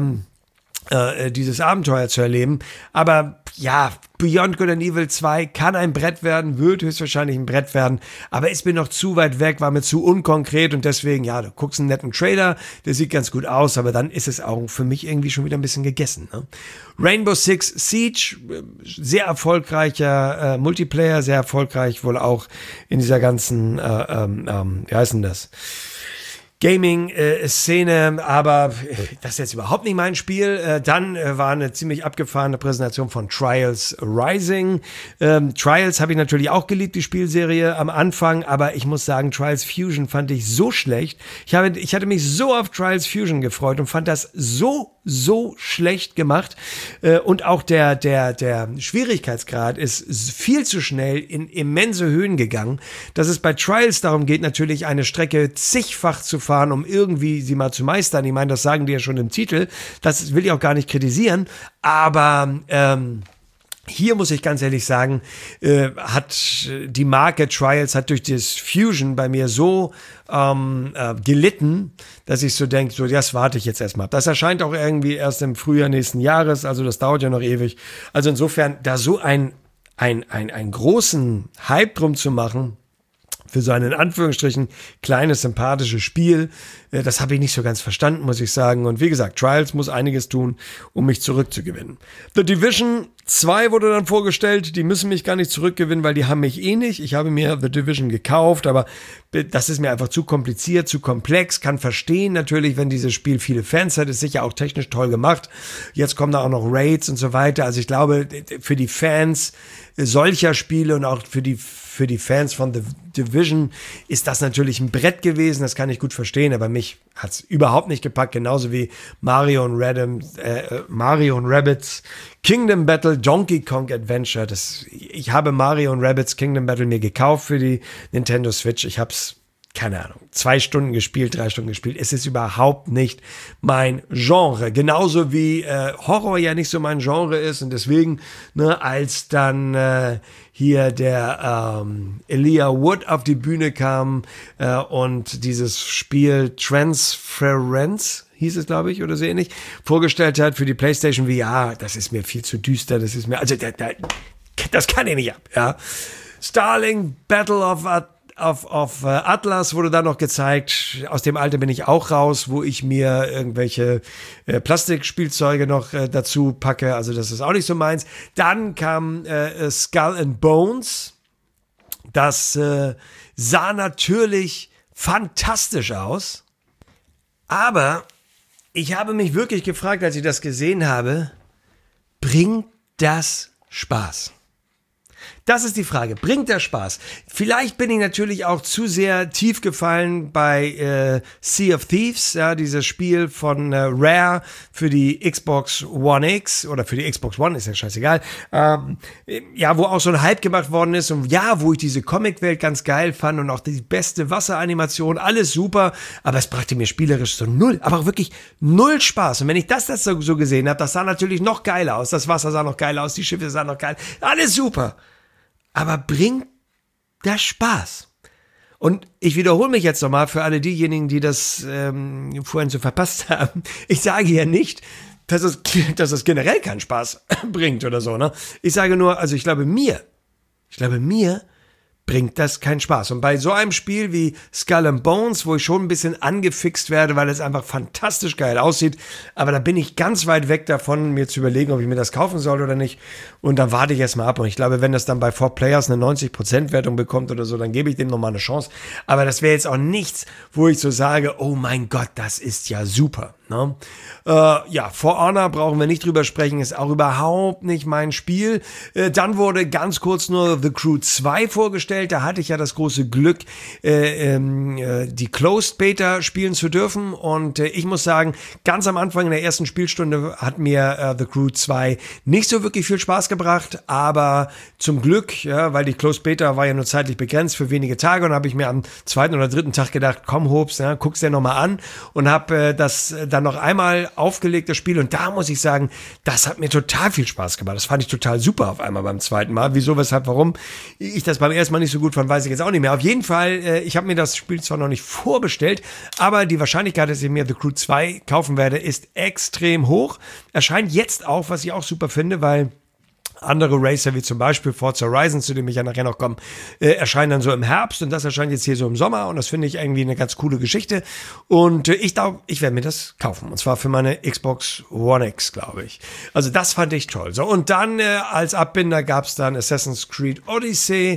äh, dieses Abenteuer zu erleben. Aber ja, Beyond Good and Evil zwei kann ein Brett werden, wird höchstwahrscheinlich ein Brett werden, aber ist mir noch zu weit weg, war mir zu unkonkret und deswegen, ja, du guckst einen netten Trailer, der sieht ganz gut aus, aber dann ist es auch für mich irgendwie schon wieder ein bisschen gegessen. Ne? Rainbow Six Siege, sehr erfolgreicher äh, Multiplayer, sehr erfolgreich wohl auch in dieser ganzen, äh, ähm, ähm, wie heißt denn das? Gaming-Szene, aber das ist jetzt überhaupt nicht mein Spiel. Äh, dann äh, war eine ziemlich abgefahrene Präsentation von Trials Rising. Ähm, Trials habe ich natürlich auch geliebt, die Spielserie am Anfang, aber ich muss sagen, Trials Fusion fand ich so schlecht. Ich habe, ich hatte mich so auf Trials Fusion gefreut und fand das so, so schlecht gemacht. Äh, und auch der, der, der Schwierigkeitsgrad ist viel zu schnell in immense Höhen gegangen, dass es bei Trials darum geht, natürlich eine Strecke zigfach zu fahren, um irgendwie sie mal zu meistern. Ich meine, das sagen die ja schon im Titel. Das will ich auch gar nicht kritisieren. Aber ähm, hier muss ich ganz ehrlich sagen, äh, hat die Marke Trials hat durch das Fusion bei mir so ähm, äh, gelitten, dass ich so denke, so, das warte ich jetzt erstmal. Das erscheint auch irgendwie erst im Frühjahr nächsten Jahres, also das dauert ja noch ewig. Also insofern, da so ein, ein, ein, einen großen Hype drum zu machen, für so ein in Anführungsstrichen kleines, sympathisches Spiel. Das habe ich nicht so ganz verstanden, muss ich sagen. Und wie gesagt, Trials muss einiges tun, um mich zurückzugewinnen. The Division zwei wurde dann vorgestellt. Die müssen mich gar nicht zurückgewinnen, weil die haben mich eh nicht. Ich habe mir The Division gekauft, aber das ist mir einfach zu kompliziert, zu komplex. Kann verstehen natürlich, wenn dieses Spiel viele Fans hat. Ist sicher auch technisch toll gemacht. Jetzt kommen da auch noch Raids und so weiter. Also ich glaube, für die Fans solcher Spiele und auch für die für die Fans von The Division ist das natürlich ein Brett gewesen, das kann ich gut verstehen, aber mich hat es überhaupt nicht gepackt, genauso wie Mario und, Radam, äh, Mario und Rabbids Kingdom Battle Donkey Kong Adventure. Das, ich habe Mario und Rabbids Kingdom Battle mir gekauft für die Nintendo Switch. Ich habe es, keine Ahnung, zwei Stunden gespielt, drei Stunden gespielt. Es ist überhaupt nicht mein Genre. Genauso wie äh, Horror ja nicht so mein Genre ist und deswegen, ne, als dann äh, hier der ähm, Elijah Wood auf die Bühne kam äh, und dieses Spiel Transference, hieß es, glaube ich, oder so ähnlich, vorgestellt hat für die PlayStation V R, das ist mir viel zu düster, das ist mir, also da, da, das kann ich nicht ab, ja. Starling Battle of At Auf, auf äh, Atlas wurde da noch gezeigt. Aus dem Alter bin ich auch raus, wo ich mir irgendwelche äh, Plastikspielzeuge noch äh, dazu packe. Also das ist auch nicht so meins. Dann kam äh, Skull and Bones. Das äh, sah natürlich fantastisch aus. Aber ich habe mich wirklich gefragt, als ich das gesehen habe, bringt das Spaß? Das ist die Frage. Bringt der Spaß? Vielleicht bin ich natürlich auch zu sehr tief gefallen bei äh, Sea of Thieves, ja, dieses Spiel von äh, Rare für die Xbox One X oder für die Xbox One, ist ja scheißegal. Ähm, ja, wo auch so ein Hype gemacht worden ist und ja, wo ich diese Comicwelt ganz geil fand und auch die beste Wasseranimation, alles super, aber es brachte mir spielerisch so null, aber auch wirklich null Spaß. Und wenn ich das, das so, so gesehen habe, das sah natürlich noch geiler aus. Das Wasser sah noch geil aus, die Schiffe sahen noch geil, alles super. Aber bringt das Spaß? Und ich wiederhole mich jetzt nochmal für alle diejenigen, die das ähm, vorhin so verpasst haben. Ich sage ja nicht, dass es, dass es generell keinen Spaß bringt oder so, ne? Ich sage nur, also ich glaube mir, ich glaube mir bringt das keinen Spaß. Und bei so einem Spiel wie Skull and Bones, wo ich schon ein bisschen angefixt werde, weil es einfach fantastisch geil aussieht, aber da bin ich ganz weit weg davon, mir zu überlegen, ob ich mir das kaufen soll oder nicht. Und dann warte ich erstmal ab. Und ich glaube, wenn das dann bei four Players eine neunzig Prozent Wertung bekommt oder so, dann gebe ich dem nochmal eine Chance. Aber das wäre jetzt auch nichts, wo ich so sage, oh mein Gott, das ist ja super. Ne? Äh, ja, For Honor brauchen wir nicht drüber sprechen, ist auch überhaupt nicht mein Spiel. Äh, dann wurde ganz kurz nur The Crew two vorgestellt, da hatte ich ja das große Glück, äh, äh, die Closed Beta spielen zu dürfen und äh, ich muss sagen, ganz am Anfang in der ersten Spielstunde hat mir äh, The Crew two nicht so wirklich viel Spaß gebracht, aber zum Glück, ja, weil die Closed Beta war ja nur zeitlich begrenzt für wenige Tage und habe ich mir am zweiten oder dritten Tag gedacht, komm Hobbs, ja, guck's dir nochmal an und habe äh, das äh, dann noch einmal aufgelegt, das Spiel, und da muss ich sagen, das hat mir total viel Spaß gemacht. Das fand ich total super auf einmal beim zweiten Mal. Wieso, weshalb, warum ich das beim ersten Mal nicht so gut fand, weiß ich jetzt auch nicht mehr. Auf jeden Fall, äh, ich habe mir das Spiel zwar noch nicht vorbestellt, aber die Wahrscheinlichkeit, dass ich mir The Crew two kaufen werde, ist extrem hoch. Erscheint jetzt auch, was ich auch super finde, weil andere Racer, wie zum Beispiel Forza Horizon, zu dem ich ja nachher noch komme, äh, erscheinen dann so im Herbst und das erscheint jetzt hier so im Sommer und das finde ich irgendwie eine ganz coole Geschichte und äh, ich glaube, ich werde mir das kaufen und zwar für meine Xbox One X, glaube ich. Also das fand ich toll. So, und dann äh, als Abbinder gab es dann Assassin's Creed Odyssey.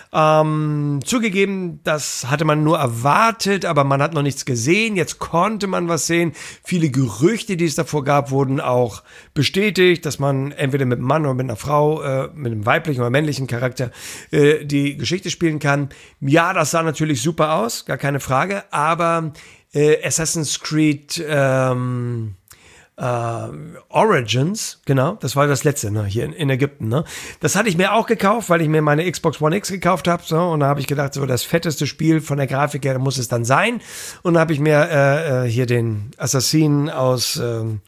Ähm, zugegeben, das hatte man nur erwartet, aber man hat noch nichts gesehen. Jetzt konnte man was sehen. Viele Gerüchte, die es davor gab, wurden auch bestätigt, dass man entweder mit einem Mann oder mit einer Frau, äh, mit einem weiblichen oder männlichen Charakter äh, die Geschichte spielen kann. Ja, das sah natürlich super aus, gar keine Frage, aber äh, Assassin's Creed ähm, Uh, Origins, genau, das war das letzte, ne, hier in, in Ägypten, ne. Das hatte ich mir auch gekauft, weil ich mir meine Xbox One X gekauft habe, so, und da habe ich gedacht, so das fetteste Spiel von der Grafik her muss es dann sein, und da habe ich mir äh, äh, hier den Assassinen aus ähm,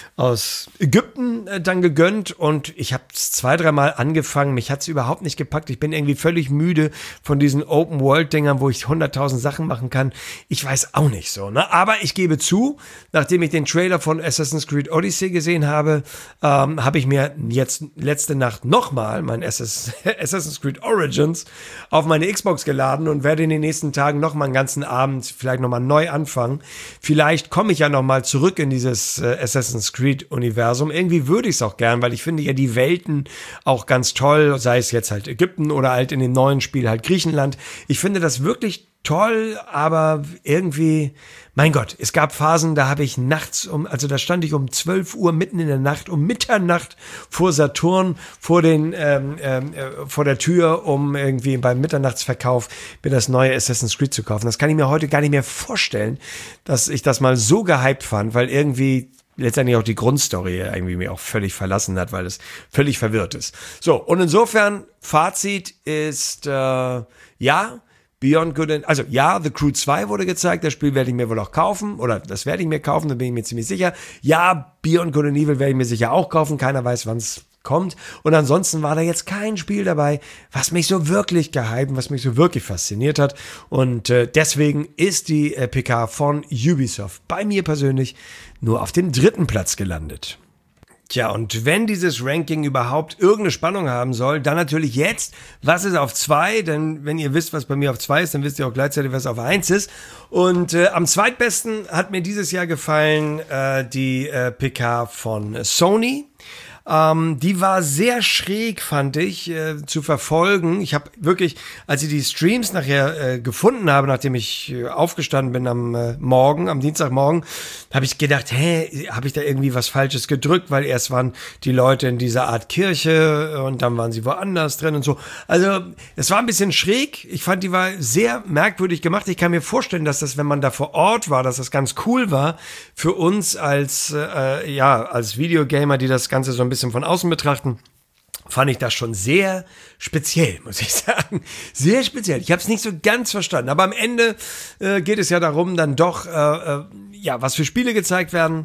aus Ägypten äh, dann gegönnt, und ich habe es zwei, dreimal angefangen, mich hat's überhaupt nicht gepackt, ich bin irgendwie völlig müde von diesen Open-World-Dingern, wo ich hunderttausend Sachen machen kann, ich weiß auch nicht so, ne, aber ich gebe zu, nachdem ich den Trailer von Assassin's Creed Odyssey gesehen habe, ähm, habe ich mir jetzt letzte Nacht nochmal mein Assassin's Creed Origins auf meine Xbox geladen und werde in den nächsten Tagen nochmal einen ganzen Abend vielleicht nochmal neu anfangen. Vielleicht komme ich ja nochmal zurück in dieses äh, Assassin's Creed Universum. Irgendwie würde ich es auch gern, weil ich finde ja die Welten auch ganz toll, sei es jetzt halt Ägypten oder halt in dem neuen Spiel halt Griechenland. Ich finde das wirklich toll, aber irgendwie, mein Gott, es gab Phasen, da habe ich nachts um, also da stand ich um zwölf Uhr mitten in der Nacht, um Mitternacht vor Saturn, vor den, ähm, ähm, äh, vor der Tür, um irgendwie beim Mitternachtsverkauf mir das neue Assassin's Creed zu kaufen. Das kann ich mir heute gar nicht mehr vorstellen, dass ich das mal so gehypt fand, weil irgendwie letztendlich auch die Grundstory irgendwie mir auch völlig verlassen hat, weil es völlig verwirrt ist. So, und insofern, Fazit ist, äh, ja, Beyond Good and, also ja, The Crew zwei wurde gezeigt, das Spiel werde ich mir wohl auch kaufen, oder das werde ich mir kaufen, da bin ich mir ziemlich sicher. Ja, Beyond Good and Evil werde ich mir sicher auch kaufen, keiner weiß, wann es kommt. Und ansonsten war da jetzt kein Spiel dabei, was mich so wirklich gehypt, was mich so wirklich fasziniert hat. Und äh, deswegen ist die äh, P K von Ubisoft bei mir persönlich nur auf dem dritten Platz gelandet. Tja, und wenn dieses Ranking überhaupt irgendeine Spannung haben soll, dann natürlich jetzt, was ist auf zwei? Denn wenn ihr wisst, was bei mir auf zwei ist, dann wisst ihr auch gleichzeitig, was auf eins ist. Und äh, am zweitbesten hat mir dieses Jahr gefallen äh, die äh, P K von Sony. Ähm, die war sehr schräg, fand ich, äh, zu verfolgen. Ich habe wirklich, als ich die Streams nachher äh, gefunden habe, nachdem ich äh, aufgestanden bin am äh, Morgen, am Dienstagmorgen, habe ich gedacht, hä, habe ich da irgendwie was Falsches gedrückt, weil erst waren die Leute in dieser Art Kirche und dann waren sie woanders drin und so. Also es war ein bisschen schräg. Ich fand, die war sehr merkwürdig gemacht. Ich kann mir vorstellen, dass das, wenn man da vor Ort war, dass das ganz cool war für uns als äh, ja als Videogamer, die das Ganze so ein bisschen von außen betrachten, fand ich das schon sehr speziell, muss ich sagen. Sehr speziell. Ich habe es nicht so ganz verstanden. Aber am Ende äh, geht es ja darum, dann doch, äh, äh, ja, was für Spiele gezeigt werden.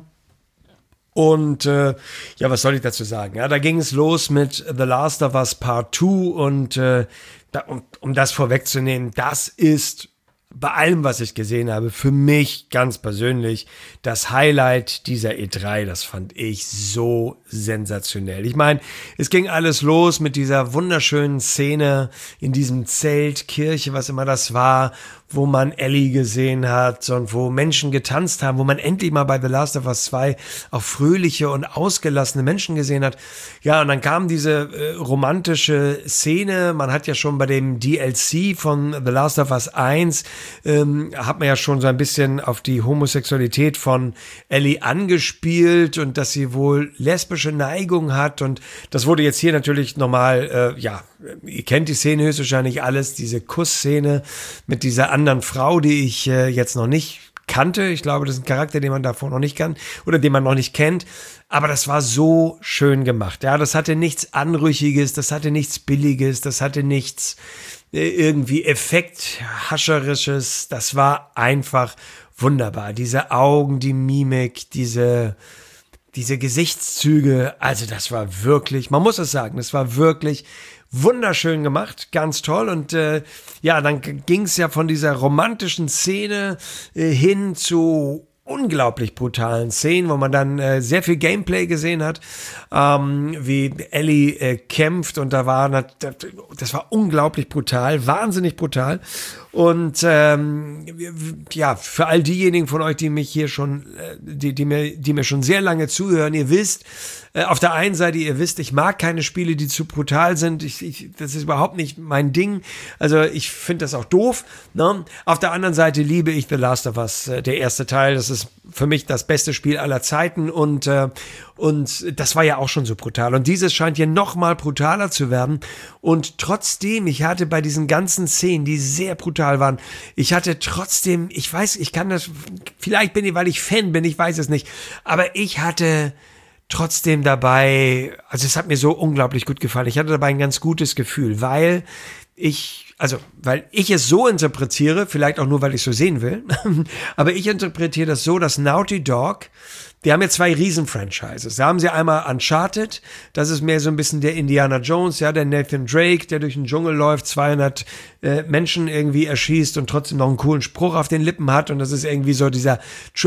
Und äh, ja, was soll ich dazu sagen? Ja, da ging es los mit The Last of Us Part zwei und äh, da, um, um das vorwegzunehmen, das ist bei allem, was ich gesehen habe, für mich ganz persönlich das Highlight dieser E drei. Das fand ich so sensationell. Ich meine, es ging alles los mit dieser wunderschönen Szene in diesem Zelt, Kirche, was immer das war, wo man Ellie gesehen hat und wo Menschen getanzt haben, wo man endlich mal bei The Last of Us zwei auch fröhliche und ausgelassene Menschen gesehen hat. Ja, und dann kam diese äh, romantische Szene. Man hat ja schon bei dem D L C von The Last of Us eins ähm, hat man ja schon so ein bisschen auf die Homosexualität von Ellie angespielt und dass sie wohl lesbische Neigung hat, und das wurde jetzt hier natürlich nochmal, äh, ja, ihr kennt die Szene höchstwahrscheinlich alles, diese Kussszene mit dieser anderen Frau, die ich äh, jetzt noch nicht kannte. Ich glaube, das ist ein Charakter, den man davor noch nicht kann oder den man noch nicht kennt. Aber das war so schön gemacht. Ja, das hatte nichts Anrüchiges, das hatte nichts Billiges, das hatte nichts äh, irgendwie Effekthascherisches. Das war einfach wunderbar. Diese Augen, die Mimik, diese diese Gesichtszüge. Also das war wirklich, man muss es sagen, das war wirklich wunderschön gemacht, ganz toll. Und äh, ja, dann ging es ja von dieser romantischen Szene äh, hin zu unglaublich brutalen Szenen, wo man dann äh, sehr viel Gameplay gesehen hat, ähm, wie Ellie äh, kämpft, und da war das war unglaublich brutal, wahnsinnig brutal. Und ähm, ja, für all diejenigen von euch, die mich hier schon, die, die, mir, die mir schon sehr lange zuhören, ihr wisst, äh, auf der einen Seite, ihr wisst, ich mag keine Spiele, die zu brutal sind. Ich, ich, das ist überhaupt nicht mein Ding. Also ich finde das auch doof. Ne? Auf der anderen Seite liebe ich The Last of Us, äh, der erste Teil. Das ist für mich das beste Spiel aller Zeiten und äh, und das war ja auch schon so brutal. Und dieses scheint hier noch mal brutaler zu werden. Und trotzdem, ich hatte bei diesen ganzen Szenen, die sehr brutal waren, ich hatte trotzdem, ich weiß, ich kann das, vielleicht bin ich, weil ich Fan bin, ich weiß es nicht, aber ich hatte trotzdem dabei, also es hat mir so unglaublich gut gefallen. Ich hatte dabei ein ganz gutes Gefühl, weil ich, also, weil ich es so interpretiere, vielleicht auch nur, weil ich es so sehen will, aber ich interpretiere das so, dass Naughty Dog, die haben ja zwei Riesen-Franchises. Da haben sie einmal Uncharted, das ist mehr so ein bisschen der Indiana Jones, ja, der Nathan Drake, der durch den Dschungel läuft, zweihundert äh, Menschen irgendwie erschießt und trotzdem noch einen coolen Spruch auf den Lippen hat und das ist irgendwie so dieser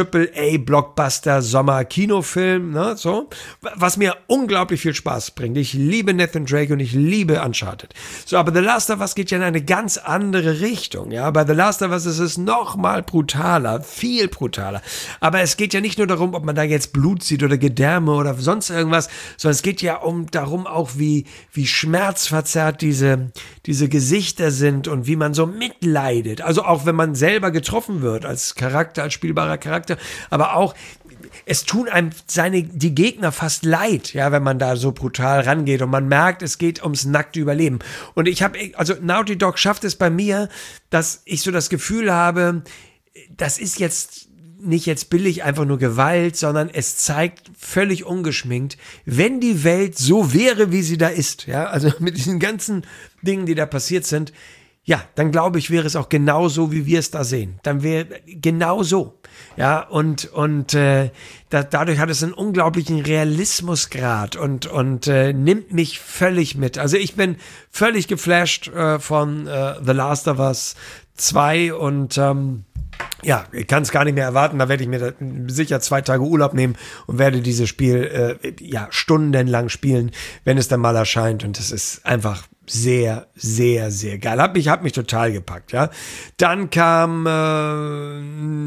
Triple-A-Blockbuster-Sommer-Kinofilm, ne, so, was mir unglaublich viel Spaß bringt. Ich liebe Nathan Drake und ich liebe Uncharted. So, aber The Last of Us geht ja in eine ganz andere Richtung, ja, bei The Last of Us ist es noch mal brutaler, viel brutaler, aber es geht ja nicht nur darum, ob man da jetzt Blut sieht oder Gedärme oder sonst irgendwas, sondern es geht ja um darum auch, wie, wie schmerzverzerrt diese, diese Gesichter sind und wie man so mitleidet. Also auch wenn man selber getroffen wird als Charakter, als spielbarer Charakter, aber auch es tun einem seine, die Gegner fast leid, ja, wenn man da so brutal rangeht und man merkt, es geht ums nackte Überleben. Und ich habe, also Naughty Dog schafft es bei mir, dass ich so das Gefühl habe, das ist jetzt nicht jetzt billig einfach nur Gewalt, sondern es zeigt völlig ungeschminkt, wenn die Welt so wäre, wie sie da ist, ja, also mit diesen ganzen Dingen, die da passiert sind, ja, dann glaube ich, wäre es auch genau so, wie wir es da sehen. Dann wäre genau so, ja, und und äh, da, dadurch hat es einen unglaublichen Realismusgrad und und äh, nimmt mich völlig mit. Also ich bin völlig geflasht äh, von äh, The Last of Us zwei und ähm, ja, ich kann es gar nicht mehr erwarten, da werde ich mir sicher zwei Tage Urlaub nehmen und werde dieses Spiel äh, ja stundenlang spielen, wenn es dann mal erscheint und es ist einfach sehr, sehr, sehr geil. Hat mich, hat mich total gepackt, ja. Dann kam, äh,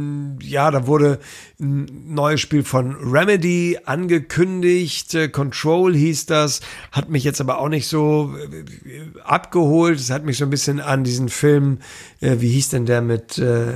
ja, da wurde ein neues Spiel von Remedy angekündigt. Äh, Control hieß das. Hat mich jetzt aber auch nicht so äh, abgeholt. Es hat mich so ein bisschen an diesen Film, äh, wie hieß denn der mit, äh,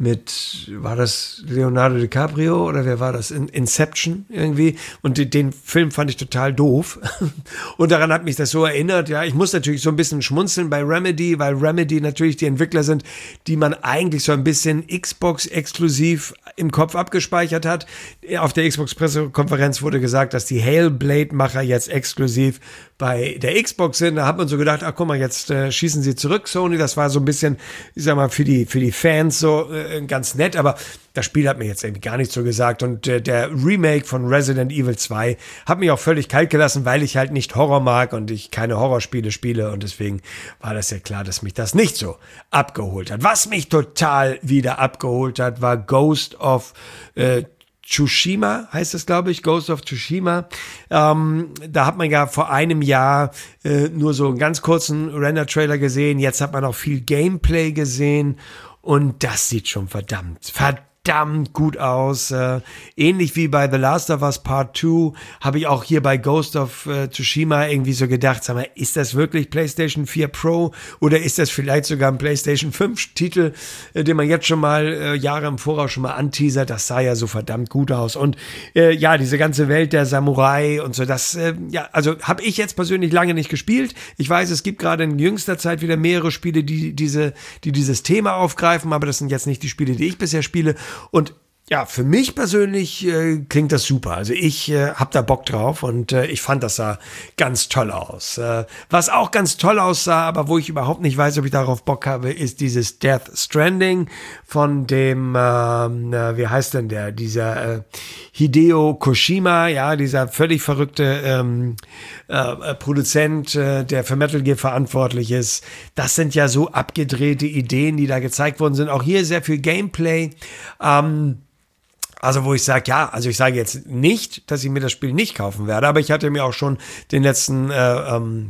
mit, war das Leonardo DiCaprio oder wer war das? In, Inception irgendwie. Und die, den Film fand ich total doof. Und daran hat mich das so erinnert. Ja, ich muss natürlich so ein bisschen schmunzeln bei Remedy, weil Remedy natürlich die Entwickler sind, die man eigentlich so ein bisschen Xbox-exklusiv im Kopf abgespeichert hat. Auf der Xbox-Pressekonferenz wurde gesagt, dass die Hellblade-Macher jetzt exklusiv bei der Xbox sind. Da hat man so gedacht, ach guck mal, jetzt äh, schießen sie zurück, Sony. Das war so ein bisschen, ich sag mal, für die, für die Fans so äh, ganz nett, aber das Spiel hat mir jetzt irgendwie gar nicht so gesagt. Und äh, der Remake von Resident Evil zwei hat mich auch völlig kalt gelassen, weil ich halt nicht Horror mag und ich keine Horrorspiele spiele. Und deswegen war das ja klar, dass mich das nicht so abgeholt hat. Was mich total wieder abgeholt hat, war Ghost of äh, Tsushima, heißt es, glaube ich, Ghost of Tsushima. Ähm, da hat man ja vor einem Jahr äh, nur so einen ganz kurzen Render-Trailer gesehen. Jetzt hat man auch viel Gameplay gesehen. Und das sieht schon verdammt, verdammt gut aus. Äh, ähnlich wie bei The Last of Us Part zwei habe ich auch hier bei Ghost of äh, Tsushima irgendwie so gedacht, sag mal, ist das wirklich PlayStation vier Pro oder ist das vielleicht sogar ein PlayStation fünf Titel, äh, den man jetzt schon mal äh, Jahre im Voraus schon mal anteasert? Das sah ja so verdammt gut aus. Und äh, ja, diese ganze Welt der Samurai und so, das, äh, ja, also habe ich jetzt persönlich lange nicht gespielt. Ich weiß, es gibt gerade in jüngster Zeit wieder mehrere Spiele, die diese, die dieses Thema aufgreifen, aber das sind jetzt nicht die Spiele, die ich bisher spiele. Und ja, für mich persönlich äh, klingt das super. Also ich äh, hab da Bock drauf und äh, ich fand, das sah ganz toll aus. Äh, was auch ganz toll aussah, aber wo ich überhaupt nicht weiß, ob ich darauf Bock habe, ist dieses Death Stranding von dem, ähm, äh, wie heißt denn der, dieser äh, Hideo Kojima, ja, dieser völlig verrückte ähm, äh, Produzent, äh, der für Metal Gear verantwortlich ist. Das sind ja so abgedrehte Ideen, die da gezeigt worden sind. Auch hier sehr viel Gameplay. Ähm, Also wo ich sage, ja, also ich sage jetzt nicht, dass ich mir das Spiel nicht kaufen werde, aber ich hatte mir auch schon den letzten äh, ähm,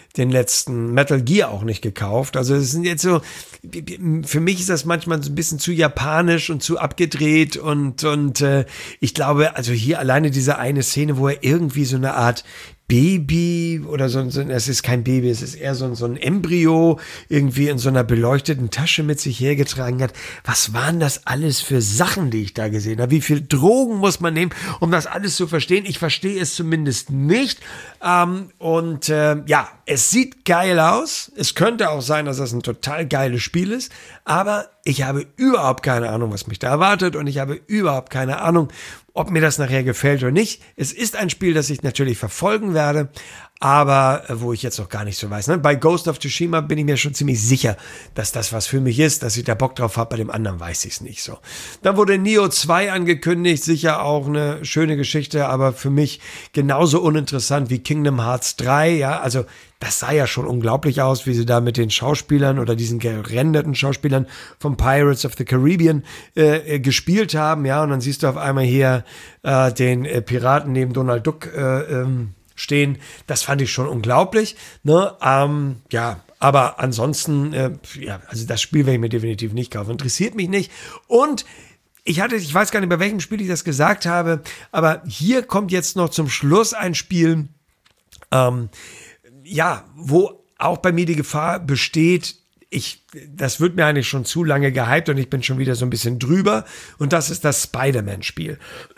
den letzten Metal Gear auch nicht gekauft. Also es sind jetzt so, für mich ist das manchmal so ein bisschen zu japanisch und zu abgedreht und, und äh, ich glaube, also hier alleine diese eine Szene, wo er irgendwie so eine Art Baby oder so, so es ist kein Baby, es ist eher so, so ein Embryo irgendwie in so einer beleuchteten Tasche mit sich hergetragen hat. Was waren das alles für Sachen, die ich da gesehen habe? Wie viel Drogen muss man nehmen, um das alles zu verstehen? Ich verstehe es zumindest nicht. Ähm, und äh, ja, es sieht geil aus. Es könnte auch sein, dass das ein total geiles Spiel ist, aber ich habe überhaupt keine Ahnung, was mich da erwartet und ich habe überhaupt keine Ahnung, ob mir das nachher gefällt oder nicht. Es ist ein Spiel, das ich natürlich verfolgen werde, aber äh, wo ich jetzt noch gar nicht so weiß. Ne? Bei Ghost of Tsushima bin ich mir schon ziemlich sicher, dass das was für mich ist, dass ich da Bock drauf habe. Bei dem anderen weiß ich es nicht so. Dann wurde Nioh zwei angekündigt, sicher auch eine schöne Geschichte, aber für mich genauso uninteressant wie Kingdom Hearts drei. Ja, also das sah ja schon unglaublich aus, wie sie da mit den Schauspielern oder diesen gerenderten Schauspielern von Pirates of the Caribbean äh, äh, gespielt haben. Ja, und dann siehst du auf einmal hier äh, den äh, Piraten neben Donald Duck äh, ähm, stehen. Das fand ich schon unglaublich. Ne? Ähm, ja, aber ansonsten, äh, ja, also das Spiel werde ich mir definitiv nicht kaufen. Interessiert mich nicht. Und ich hatte, ich weiß gar nicht, bei welchem Spiel ich das gesagt habe, aber hier kommt jetzt noch zum Schluss ein Spiel, ähm, ja, wo auch bei mir die Gefahr besteht, ich, das wird mir eigentlich schon zu lange gehypt und ich bin schon wieder so ein bisschen drüber. Und das ist das Spider-Man-Spiel.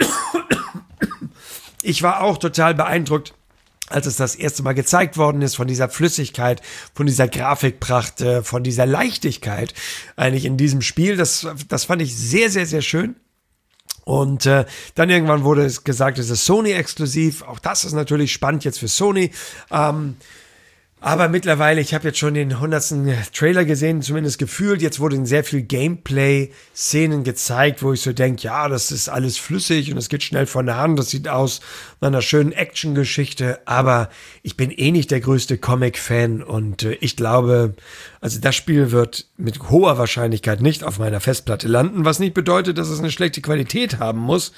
Ich war auch total beeindruckt, als es das erste Mal gezeigt worden ist, von dieser Flüssigkeit, von dieser Grafikpracht, äh, von dieser Leichtigkeit eigentlich in diesem Spiel. Das, das fand ich sehr, sehr, sehr schön. Und äh, dann irgendwann wurde es gesagt, es ist Sony-exklusiv. Auch das ist natürlich spannend jetzt für Sony. Ähm, aber mittlerweile, ich habe jetzt schon den hundertsten Trailer gesehen, zumindest gefühlt. Jetzt wurden sehr viel Gameplay-Szenen gezeigt, wo ich so denke, ja, das ist alles flüssig und es geht schnell von der Hand. Das sieht aus nach einer schönen Action-Geschichte. Aber ich bin eh nicht der größte Comic-Fan und äh, ich glaube, also das Spiel wird mit hoher Wahrscheinlichkeit nicht auf meiner Festplatte landen, was nicht bedeutet, dass es eine schlechte Qualität haben muss.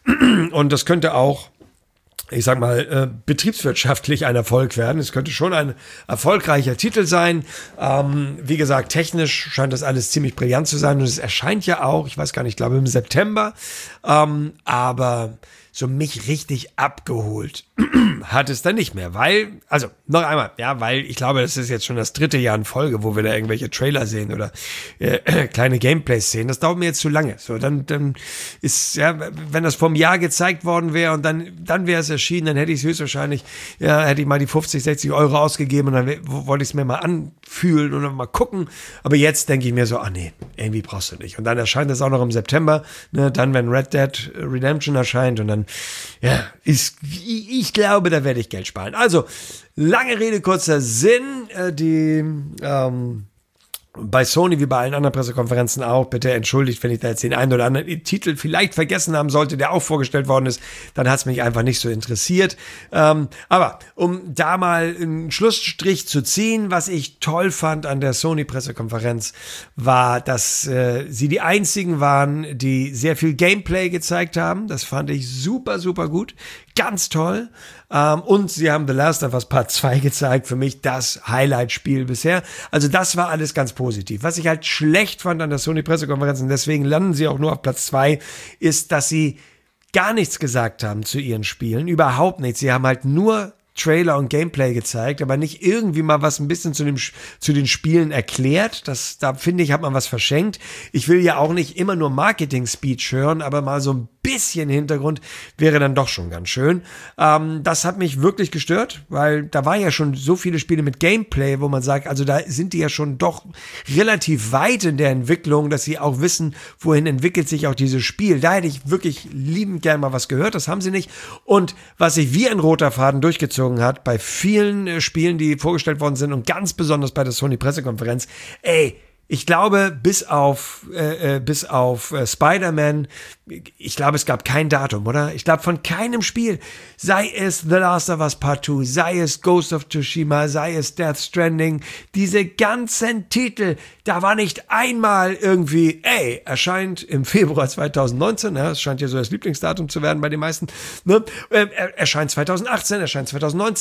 Und das könnte auch, ich sag mal, äh, betriebswirtschaftlich ein Erfolg werden. Es könnte schon ein erfolgreicher Titel sein. Ähm, wie gesagt, technisch scheint das alles ziemlich brillant zu sein und es erscheint ja auch, ich weiß gar nicht, ich glaube im September, ähm, aber so mich richtig abgeholt hat es dann nicht mehr, weil, also noch einmal, ja, weil ich glaube, das ist jetzt schon das dritte Jahr in Folge, wo wir da irgendwelche Trailer sehen oder äh, kleine Gameplays sehen. Das dauert mir jetzt zu lange. So, dann, dann ist, ja, wenn das vom Jahr gezeigt worden wäre und dann, dann wäre es erschienen, dann hätte ich es höchstwahrscheinlich, ja, hätte ich mal die fünfzig, sechzig Euro ausgegeben und dann wollte ich es mir mal anfühlen und mal gucken. Aber jetzt denke ich mir so, ah nee, irgendwie brauchst du nicht. Und dann erscheint es auch noch im September, ne, dann, wenn Red Dead Redemption erscheint und dann, ja, ist, ich, ich glaube, da werde ich Geld sparen. Also, lange Rede, kurzer Sinn. Äh, die, ähm, bei Sony wie bei allen anderen Pressekonferenzen auch, bitte entschuldigt, wenn ich da jetzt den einen oder anderen Titel vielleicht vergessen haben sollte, der auch vorgestellt worden ist, dann hat es mich einfach nicht so interessiert. Ähm, aber um da mal einen Schlussstrich zu ziehen, was ich toll fand an der Sony-Pressekonferenz, war, dass äh, sie die einzigen waren, die sehr viel Gameplay gezeigt haben. Das fand ich super, super gut. Ganz toll. Ähm, und sie haben The Last of Us Part zwei gezeigt. Für mich das Highlight-Spiel bisher. Also das war alles ganz positiv. Was ich halt schlecht fand an der Sony-Pressekonferenz, und deswegen landen sie auch nur auf Platz zwei, ist, dass sie gar nichts gesagt haben zu ihren Spielen. Überhaupt nichts. Sie haben halt nur Trailer und Gameplay gezeigt, aber nicht irgendwie mal was ein bisschen zu dem zu den Spielen erklärt. Das, da finde ich, hat man was verschenkt. Ich will ja auch nicht immer nur Marketing-Speech hören, aber mal so ein bisschen Hintergrund wäre dann doch schon ganz schön. Ähm, das hat mich wirklich gestört, weil da war ja schon so viele Spiele mit Gameplay, wo man sagt, also da sind die ja schon doch relativ weit in der Entwicklung, dass sie auch wissen, wohin entwickelt sich auch dieses Spiel. Da hätte ich wirklich liebend gern mal was gehört, das haben sie nicht. Und was sich wie ein roter Faden durchgezogen hat bei vielen äh, Spielen, die vorgestellt worden sind und ganz besonders bei der Sony-Pressekonferenz, ey, ich glaube, bis auf, äh, äh, bis auf äh, Spider-Man, ich glaube, es gab kein Datum, oder? Ich glaube, von keinem Spiel, sei es The Last of Us Part zwei, sei es Ghost of Tsushima, sei es Death Stranding, diese ganzen Titel, da war nicht einmal irgendwie, ey, erscheint im Februar zwanzig neunzehn, ja, das scheint ja so das Lieblingsdatum zu werden bei den meisten, ne? Äh, erscheint zwanzig achtzehn, erscheint zwanzig neunzehn,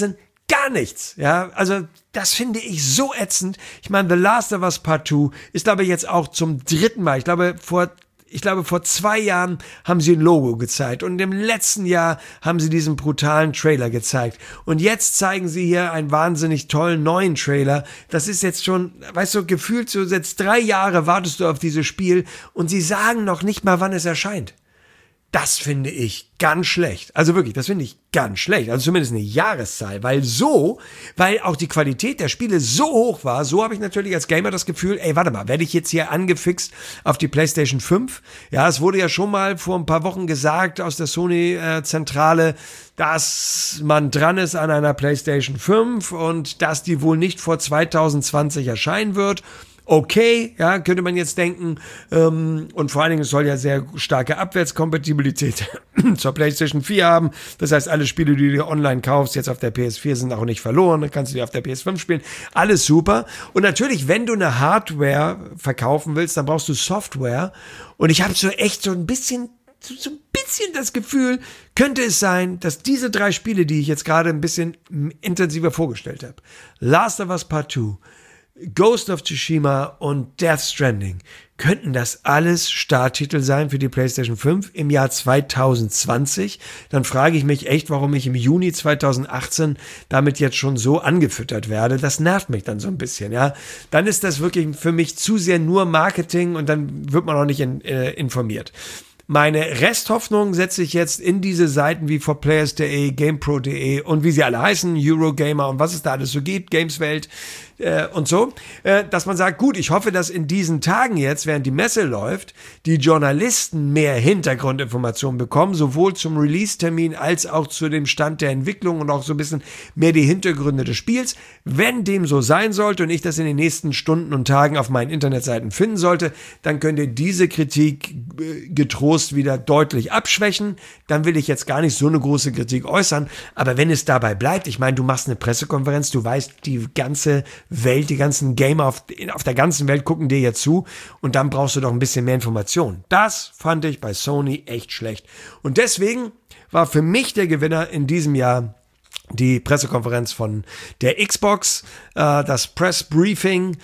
gar nichts, ja, also das finde ich so ätzend. Ich meine, The Last of Us Part zwei ist, glaube ich, jetzt auch zum dritten Mal, ich glaube, vor Ich glaube, vor zwei Jahren haben sie ein Logo gezeigt und im letzten Jahr haben sie diesen brutalen Trailer gezeigt. Und jetzt zeigen sie hier einen wahnsinnig tollen neuen Trailer. Das ist jetzt schon, weißt du, gefühlt so jetzt drei Jahre wartest du auf dieses Spiel und sie sagen noch nicht mal, wann es erscheint. Das finde ich ganz schlecht. Also wirklich, das finde ich ganz schlecht. Also zumindest eine Jahreszahl. Weil so, weil auch die Qualität der Spiele so hoch war, so habe ich natürlich als Gamer das Gefühl, ey, warte mal, werde ich jetzt hier angefixt auf die PlayStation fünf? Ja, es wurde ja schon mal vor ein paar Wochen gesagt aus der Sony-Zentrale, dass man dran ist an einer PlayStation fünf und dass die wohl nicht vor zwanzig zwanzig erscheinen wird. Okay, ja, könnte man jetzt denken. Ähm, und vor allen Dingen, es soll ja sehr starke Abwärtskompatibilität zur PlayStation vier haben. Das heißt, alle Spiele, die du dir online kaufst, jetzt auf der P S vier, sind auch nicht verloren. Dann kannst du die auf der P S fünf spielen. Alles super. Und natürlich, wenn du eine Hardware verkaufen willst, dann brauchst du Software. Und ich habe so echt so ein bisschen so ein bisschen das Gefühl, könnte es sein, dass diese drei Spiele, die ich jetzt gerade ein bisschen intensiver vorgestellt habe, Last of Us Part zwei, Ghost of Tsushima und Death Stranding, könnten das alles Starttitel sein für die PlayStation fünf im Jahr zwanzig zwanzig? Dann frage ich mich echt, warum ich im Juni zwanzig achtzehn damit jetzt schon so angefüttert werde. Das nervt mich dann so ein bisschen, ja. Dann ist das wirklich für mich zu sehr nur Marketing und dann wird man auch nicht in, äh, informiert. Meine Resthoffnung setze ich jetzt in diese Seiten wie for players punkt de, gamepro punkt de und wie sie alle heißen, Eurogamer und was es da alles so gibt, Gameswelt äh, und so, äh, dass man sagt, gut, ich hoffe, dass in diesen Tagen jetzt, während die Messe läuft, die Journalisten mehr Hintergrundinformationen bekommen, sowohl zum Release-Termin als auch zu dem Stand der Entwicklung und auch so ein bisschen mehr die Hintergründe des Spiels. Wenn dem so sein sollte und ich das in den nächsten Stunden und Tagen auf meinen Internetseiten finden sollte, dann könnt ihr diese Kritik äh, getrost wieder deutlich abschwächen, dann will ich jetzt gar nicht so eine große Kritik äußern, aber wenn es dabei bleibt, ich meine, du machst eine Pressekonferenz, du weißt, die ganze Welt, die ganzen Gamer auf, auf der ganzen Welt gucken dir jetzt zu und dann brauchst du doch ein bisschen mehr Informationen. Das fand ich bei Sony echt schlecht. Und deswegen war für mich der Gewinner in diesem Jahr die Pressekonferenz von der Xbox, äh, das Press Briefing,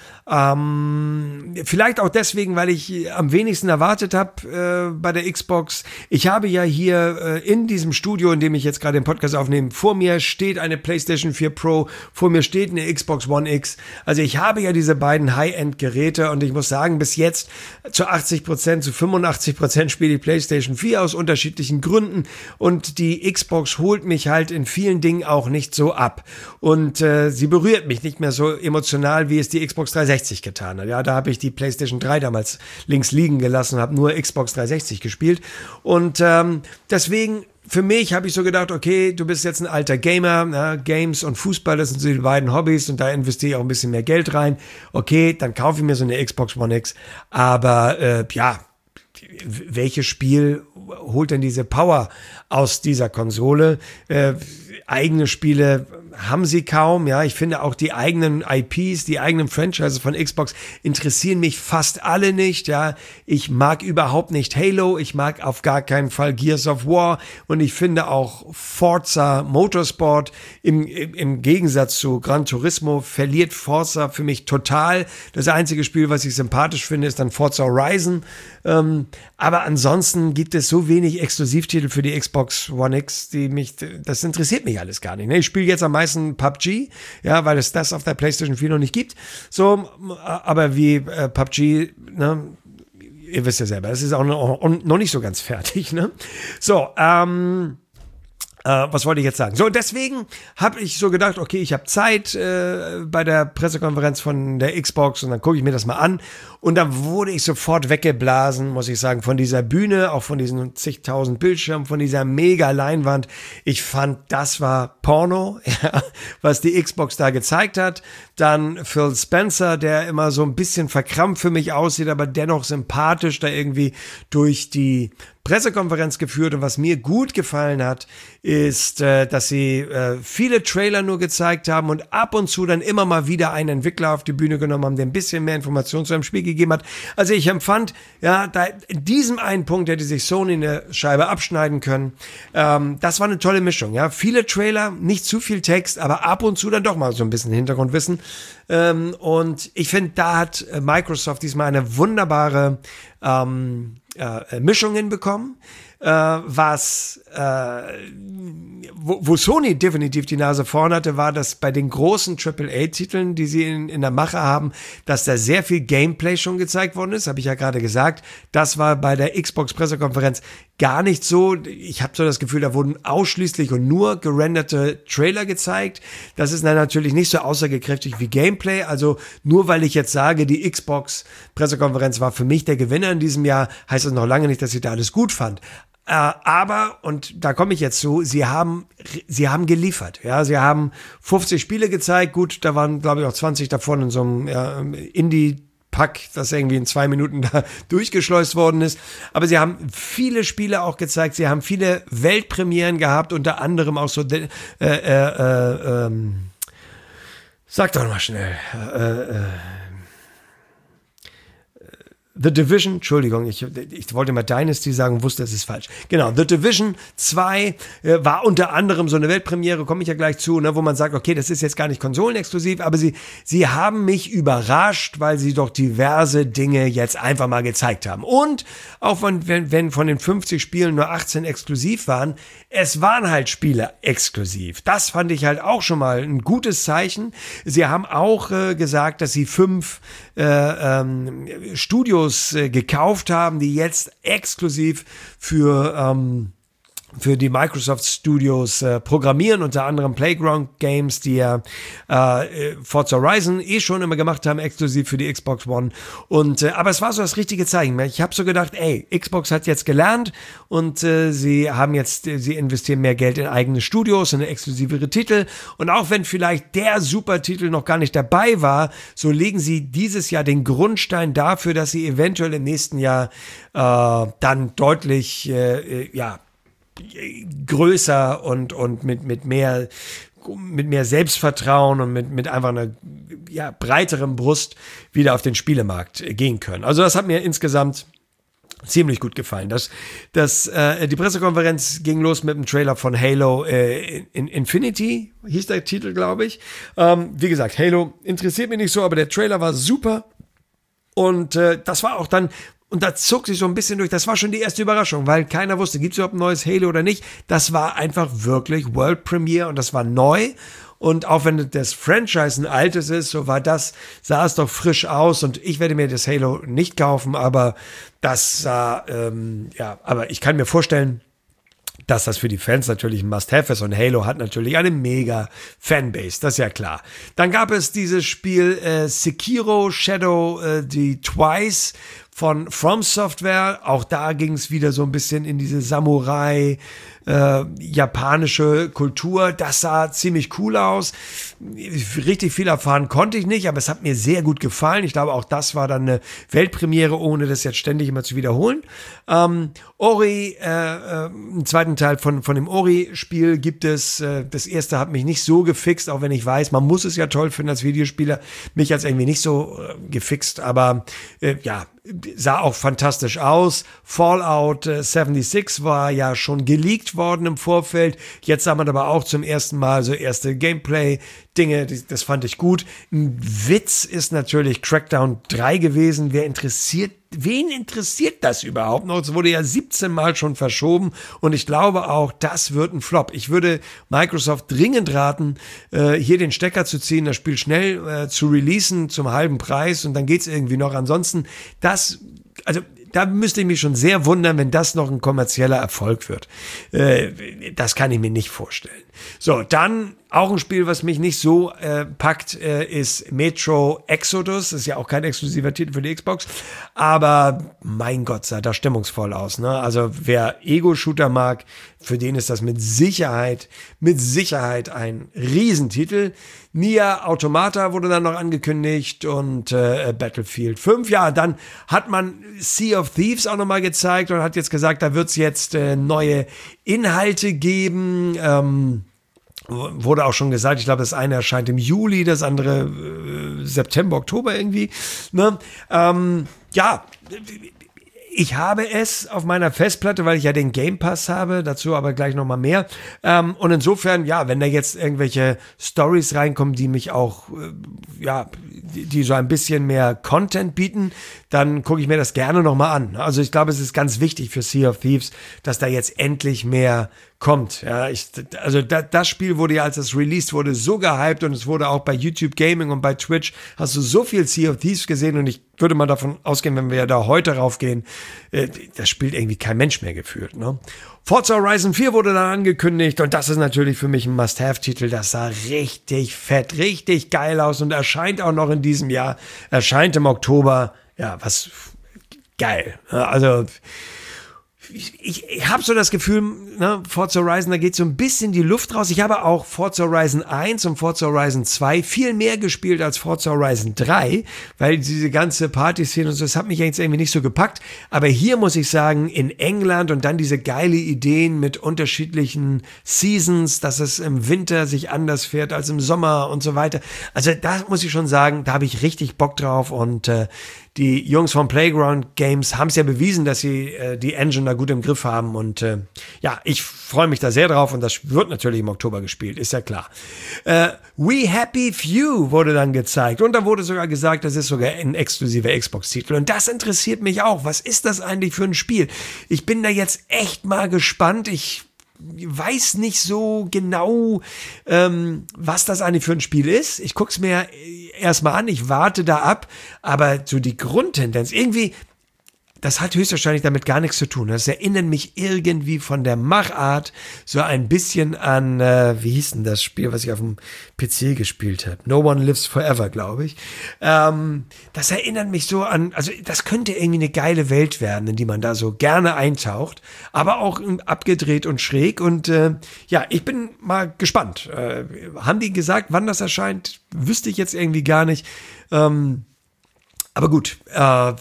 ähm, vielleicht auch deswegen, weil ich am wenigsten erwartet habe äh, bei der Xbox. Ich habe ja hier äh, in diesem Studio, in dem ich jetzt gerade den Podcast aufnehme, vor mir steht eine PlayStation vier Pro, vor mir steht eine Xbox One X. Also ich habe ja diese beiden High-End-Geräte und ich muss sagen, bis jetzt zu achtzig Prozent, zu fünfundachtzig Prozent spiele die PlayStation vier aus unterschiedlichen Gründen und die Xbox holt mich halt in vielen Dingen auch nicht so ab. Und äh, sie berührt mich nicht mehr so emotional, wie es die Xbox dreihundertsechzig getan hat. Ja, da habe ich die PlayStation drei damals links liegen gelassen und habe nur Xbox dreihundertsechzig gespielt. Und ähm, deswegen, für mich habe ich so gedacht, okay, du bist jetzt ein alter Gamer, na, Games und Fußball, das sind so die beiden Hobbys und da investiere ich auch ein bisschen mehr Geld rein. Okay, dann kaufe ich mir so eine Xbox One X. Aber äh, ja, welches Spiel holt denn diese Power aus dieser Konsole? Äh, eigene Spiele haben sie kaum, ja, ich finde auch die eigenen I Ps, die eigenen Franchises von Xbox interessieren mich fast alle nicht, ja, ich mag überhaupt nicht Halo, ich mag auf gar keinen Fall Gears of War und ich finde auch Forza Motorsport im, im, im Gegensatz zu Gran Turismo verliert Forza für mich total. Das einzige Spiel, was ich sympathisch finde, ist dann Forza Horizon, ähm, aber ansonsten gibt es so wenig Exklusivtitel für die Xbox One X, die mich, das interessiert mich alles gar nicht, ne? Ich spiele jetzt am meisten P U B G, ja, weil es das auf der PlayStation vier noch nicht gibt. So, aber wie äh, P U B G, ne, ihr wisst ja selber, es ist auch noch, noch nicht so ganz fertig, ne? So, ähm, äh, was wollte ich jetzt sagen? So, deswegen habe ich so gedacht, okay, ich habe Zeit äh, bei der Pressekonferenz von der Xbox und dann gucke ich mir das mal an. Und dann wurde ich sofort weggeblasen, muss ich sagen, von dieser Bühne, auch von diesen zigtausend Bildschirmen, von dieser mega Leinwand. Ich fand, das war Porno, ja, was die Xbox da gezeigt hat. Dann Phil Spencer, der immer so ein bisschen verkrampft für mich aussieht, aber dennoch sympathisch da irgendwie durch die Pressekonferenz geführt und was mir gut gefallen hat, ist, äh, dass sie äh, viele Trailer nur gezeigt haben und ab und zu dann immer mal wieder einen Entwickler auf die Bühne genommen haben, der ein bisschen mehr Informationen zu einem Spiel gegeben hat. Also ich empfand, ja, da in diesem einen Punkt hätte sich Sony eine Scheibe abschneiden können. Ähm, das war eine tolle Mischung, ja. Viele Trailer, nicht zu viel Text, aber ab und zu dann doch mal so ein bisschen Hintergrundwissen. Ähm, und ich finde, da hat Microsoft diesmal eine wunderbare ähm, äh, Mischung hinbekommen, äh, was äh, wo, wo Sony definitiv die Nase vorn hatte, war, dass bei den großen Triple A-Titeln, die sie in, in der Mache haben, dass da sehr viel Gameplay schon gezeigt worden ist, habe ich ja gerade gesagt. Das war bei der Xbox-Pressekonferenz gar nicht so. Ich habe so das Gefühl, da wurden ausschließlich und nur gerenderte Trailer gezeigt. Das ist dann natürlich nicht so aussagekräftig wie Gameplay. Also nur weil ich jetzt sage, die Xbox-Pressekonferenz war für mich der Gewinner in diesem Jahr, heißt das noch lange nicht, dass ich da alles gut fand. Äh, aber, und da komme ich jetzt zu, sie haben, sie haben geliefert. Ja, sie haben fünfzig Spiele gezeigt. Gut, da waren, glaube ich, auch zwanzig davon in so einem ja, Indie- Pack, das irgendwie in zwei Minuten da durchgeschleust worden ist. Aber sie haben viele Spiele auch gezeigt. Sie haben viele Weltpremieren gehabt, unter anderem auch so, äh, äh, äh, ähm, sag doch mal schnell, äh, äh, The Division, Entschuldigung, ich, ich wollte mal Dynasty sagen, wusste, das ist falsch. Genau, The Division zwei äh, war unter anderem so eine Weltpremiere, komme ich ja gleich zu, ne, wo man sagt, okay, das ist jetzt gar nicht konsolenexklusiv, aber sie, sie haben mich überrascht, weil sie doch diverse Dinge jetzt einfach mal gezeigt haben. Und auch von, wenn, wenn von den fünfzig Spielen nur achtzehn exklusiv waren, es waren halt Spiele exklusiv. Das fand ich halt auch schon mal ein gutes Zeichen. Sie haben auch äh, gesagt, dass sie fünf äh, ähm, Studios äh, gekauft haben, die jetzt exklusiv für ähm, für die Microsoft Studios äh, programmieren, unter anderem Playground Games, die ja äh, Forza Horizon eh schon immer gemacht haben, exklusiv für die Xbox One. Und äh, aber es war so das richtige Zeichen. Ich habe so gedacht, ey, Xbox hat jetzt gelernt und äh, sie haben jetzt, äh, sie investieren mehr Geld in eigene Studios, in exklusivere Titel. Und auch wenn vielleicht der Supertitel noch gar nicht dabei war, so legen sie dieses Jahr den Grundstein dafür, dass sie eventuell im nächsten Jahr äh, dann deutlich, äh, ja, größer und, und mit, mit mehr, mit mehr Selbstvertrauen und mit, mit einfach einer, ja, breiteren Brust wieder auf den Spielemarkt gehen können. Also das hat mir insgesamt ziemlich gut gefallen. Das, das, äh, die Pressekonferenz ging los mit dem Trailer von Halo äh, in Infinity, hieß der Titel, glaube ich. Ähm, wie gesagt, Halo interessiert mich nicht so, aber der Trailer war super. Und äh, das war auch dann, und da zog sich so ein bisschen durch, das war schon die erste Überraschung, weil keiner wusste, gibt es überhaupt ein neues Halo oder nicht. Das war einfach wirklich World Premiere und das war neu. Und auch wenn das Franchise ein altes ist, so war das, sah es doch frisch aus. Und ich werde mir das Halo nicht kaufen, aber das sah, ähm, ja, aber ich kann mir vorstellen, dass das für die Fans natürlich ein Must-Have ist und Halo hat natürlich eine mega Fanbase, das ist ja klar. Dann gab es dieses Spiel äh, Sekiro Shadow äh, die Twice von From Software. Auch da ging es wieder so ein bisschen in diese Samurai äh, japanische Kultur. Das sah ziemlich cool aus. Richtig viel erfahren konnte ich nicht, aber es hat mir sehr gut gefallen. Ich glaube, auch das war dann eine Weltpremiere, ohne das jetzt ständig immer zu wiederholen. Ähm, Ori, äh, äh, einen zweiten Teil von, von dem Ori-Spiel gibt es. Äh, das erste hat mich nicht so gefixt, auch wenn ich weiß, man muss es ja toll finden als Videospieler. Mich hat es irgendwie nicht so äh, gefixt, aber äh, ja, sah auch fantastisch aus. Fallout äh, sechsundsiebzig war ja schon geleakt worden im Vorfeld. Jetzt sah man aber auch zum ersten Mal so erste Gameplay-Dinge. Das, das fand ich gut. Ein Witz ist natürlich Crackdown drei gewesen. Wer interessiert, wen interessiert das überhaupt noch? Es wurde ja siebzehn Mal schon verschoben und ich glaube auch, das wird ein Flop. Ich würde Microsoft dringend raten, äh, hier den Stecker zu ziehen, das Spiel schnell äh, zu releasen zum halben Preis und dann geht's irgendwie noch. Ansonsten, das, also da müsste ich mich schon sehr wundern, wenn das noch ein kommerzieller Erfolg wird. Äh, das kann ich mir nicht vorstellen. So, dann Auch ein Spiel, was mich nicht so äh, packt, äh, ist Metro Exodus. Das ist ja auch kein exklusiver Titel für die Xbox. Aber mein Gott, sah das stimmungsvoll aus. Ne? Also wer Ego-Shooter mag, für den ist das mit Sicherheit, mit Sicherheit ein Riesentitel. Nier Automata wurde dann noch angekündigt und äh, Battlefield fünf. Ja, dann hat man Sea of Thieves auch nochmal gezeigt und hat jetzt gesagt, da wird es jetzt äh, neue Inhalte geben. Ähm, wurde auch schon gesagt, ich glaube, das eine erscheint im Juli, das andere äh, September, Oktober irgendwie. Ne? Ähm, ja, ich habe es auf meiner Festplatte, weil ich ja den Game Pass habe, dazu aber gleich nochmal mehr. Ähm, und insofern, ja, wenn da jetzt irgendwelche Stories reinkommen, die mich auch, äh, ja, die, die so ein bisschen mehr Content bieten, dann gucke ich mir das gerne nochmal an. Also ich glaube, es ist ganz wichtig für Sea of Thieves, dass da jetzt endlich mehr kommt. Ja, ich, also da, das Spiel wurde ja, als es released wurde, so gehypt und es wurde auch bei YouTube Gaming und bei Twitch, hast du so viel Sea of Thieves gesehen und ich würde mal davon ausgehen, wenn wir ja da heute raufgehen, äh, das spielt irgendwie kein Mensch mehr gefühlt. Ne? Forza Horizon vier wurde dann angekündigt und das ist natürlich für mich ein Must-Have-Titel. Das sah richtig fett, richtig geil aus und erscheint auch noch in diesem Jahr, erscheint im Oktober. Ja, was geil. Ja, also Ich, ich habe so das Gefühl, ne, Forza Horizon, da geht so ein bisschen die Luft raus. Ich habe auch Forza Horizon eins und Forza Horizon zwei viel mehr gespielt als Forza Horizon drei, weil diese ganze Party-Szene und so, das hat mich jetzt irgendwie nicht so gepackt. Aber hier muss ich sagen, in England und dann diese geile Ideen mit unterschiedlichen Seasons, dass es im Winter sich anders fährt als im Sommer und so weiter. Also da muss ich schon sagen, da habe ich richtig Bock drauf und äh, die Jungs von Playground Games haben es ja bewiesen, dass sie äh, die Engine da gut im Griff haben und äh, ja, ich freue mich da sehr drauf und das wird natürlich im Oktober gespielt, ist ja klar. Äh, We Happy Few wurde dann gezeigt und da wurde sogar gesagt, das ist sogar ein exklusiver Xbox-Titel und das interessiert mich auch. Was ist das eigentlich für ein Spiel? Ich bin da jetzt echt mal gespannt. Ich weiß nicht so genau, ähm, was das eigentlich für ein Spiel ist. Ich gucke es mir erstmal an, ich warte da ab, aber so die Grundtendenz, irgendwie, das hat höchstwahrscheinlich damit gar nichts zu tun. Das erinnert mich irgendwie von der Machart so ein bisschen an, äh, wie hieß denn das Spiel, was ich auf dem P C gespielt habe? No One Lives Forever, glaube ich. Ähm, das erinnert mich so an, also das könnte irgendwie eine geile Welt werden, in die man da so gerne eintaucht, aber auch abgedreht und schräg. Und äh, ja, ich bin mal gespannt. Äh, haben die gesagt, wann das erscheint? Wüsste ich jetzt irgendwie gar nicht. Ähm, aber gut, äh,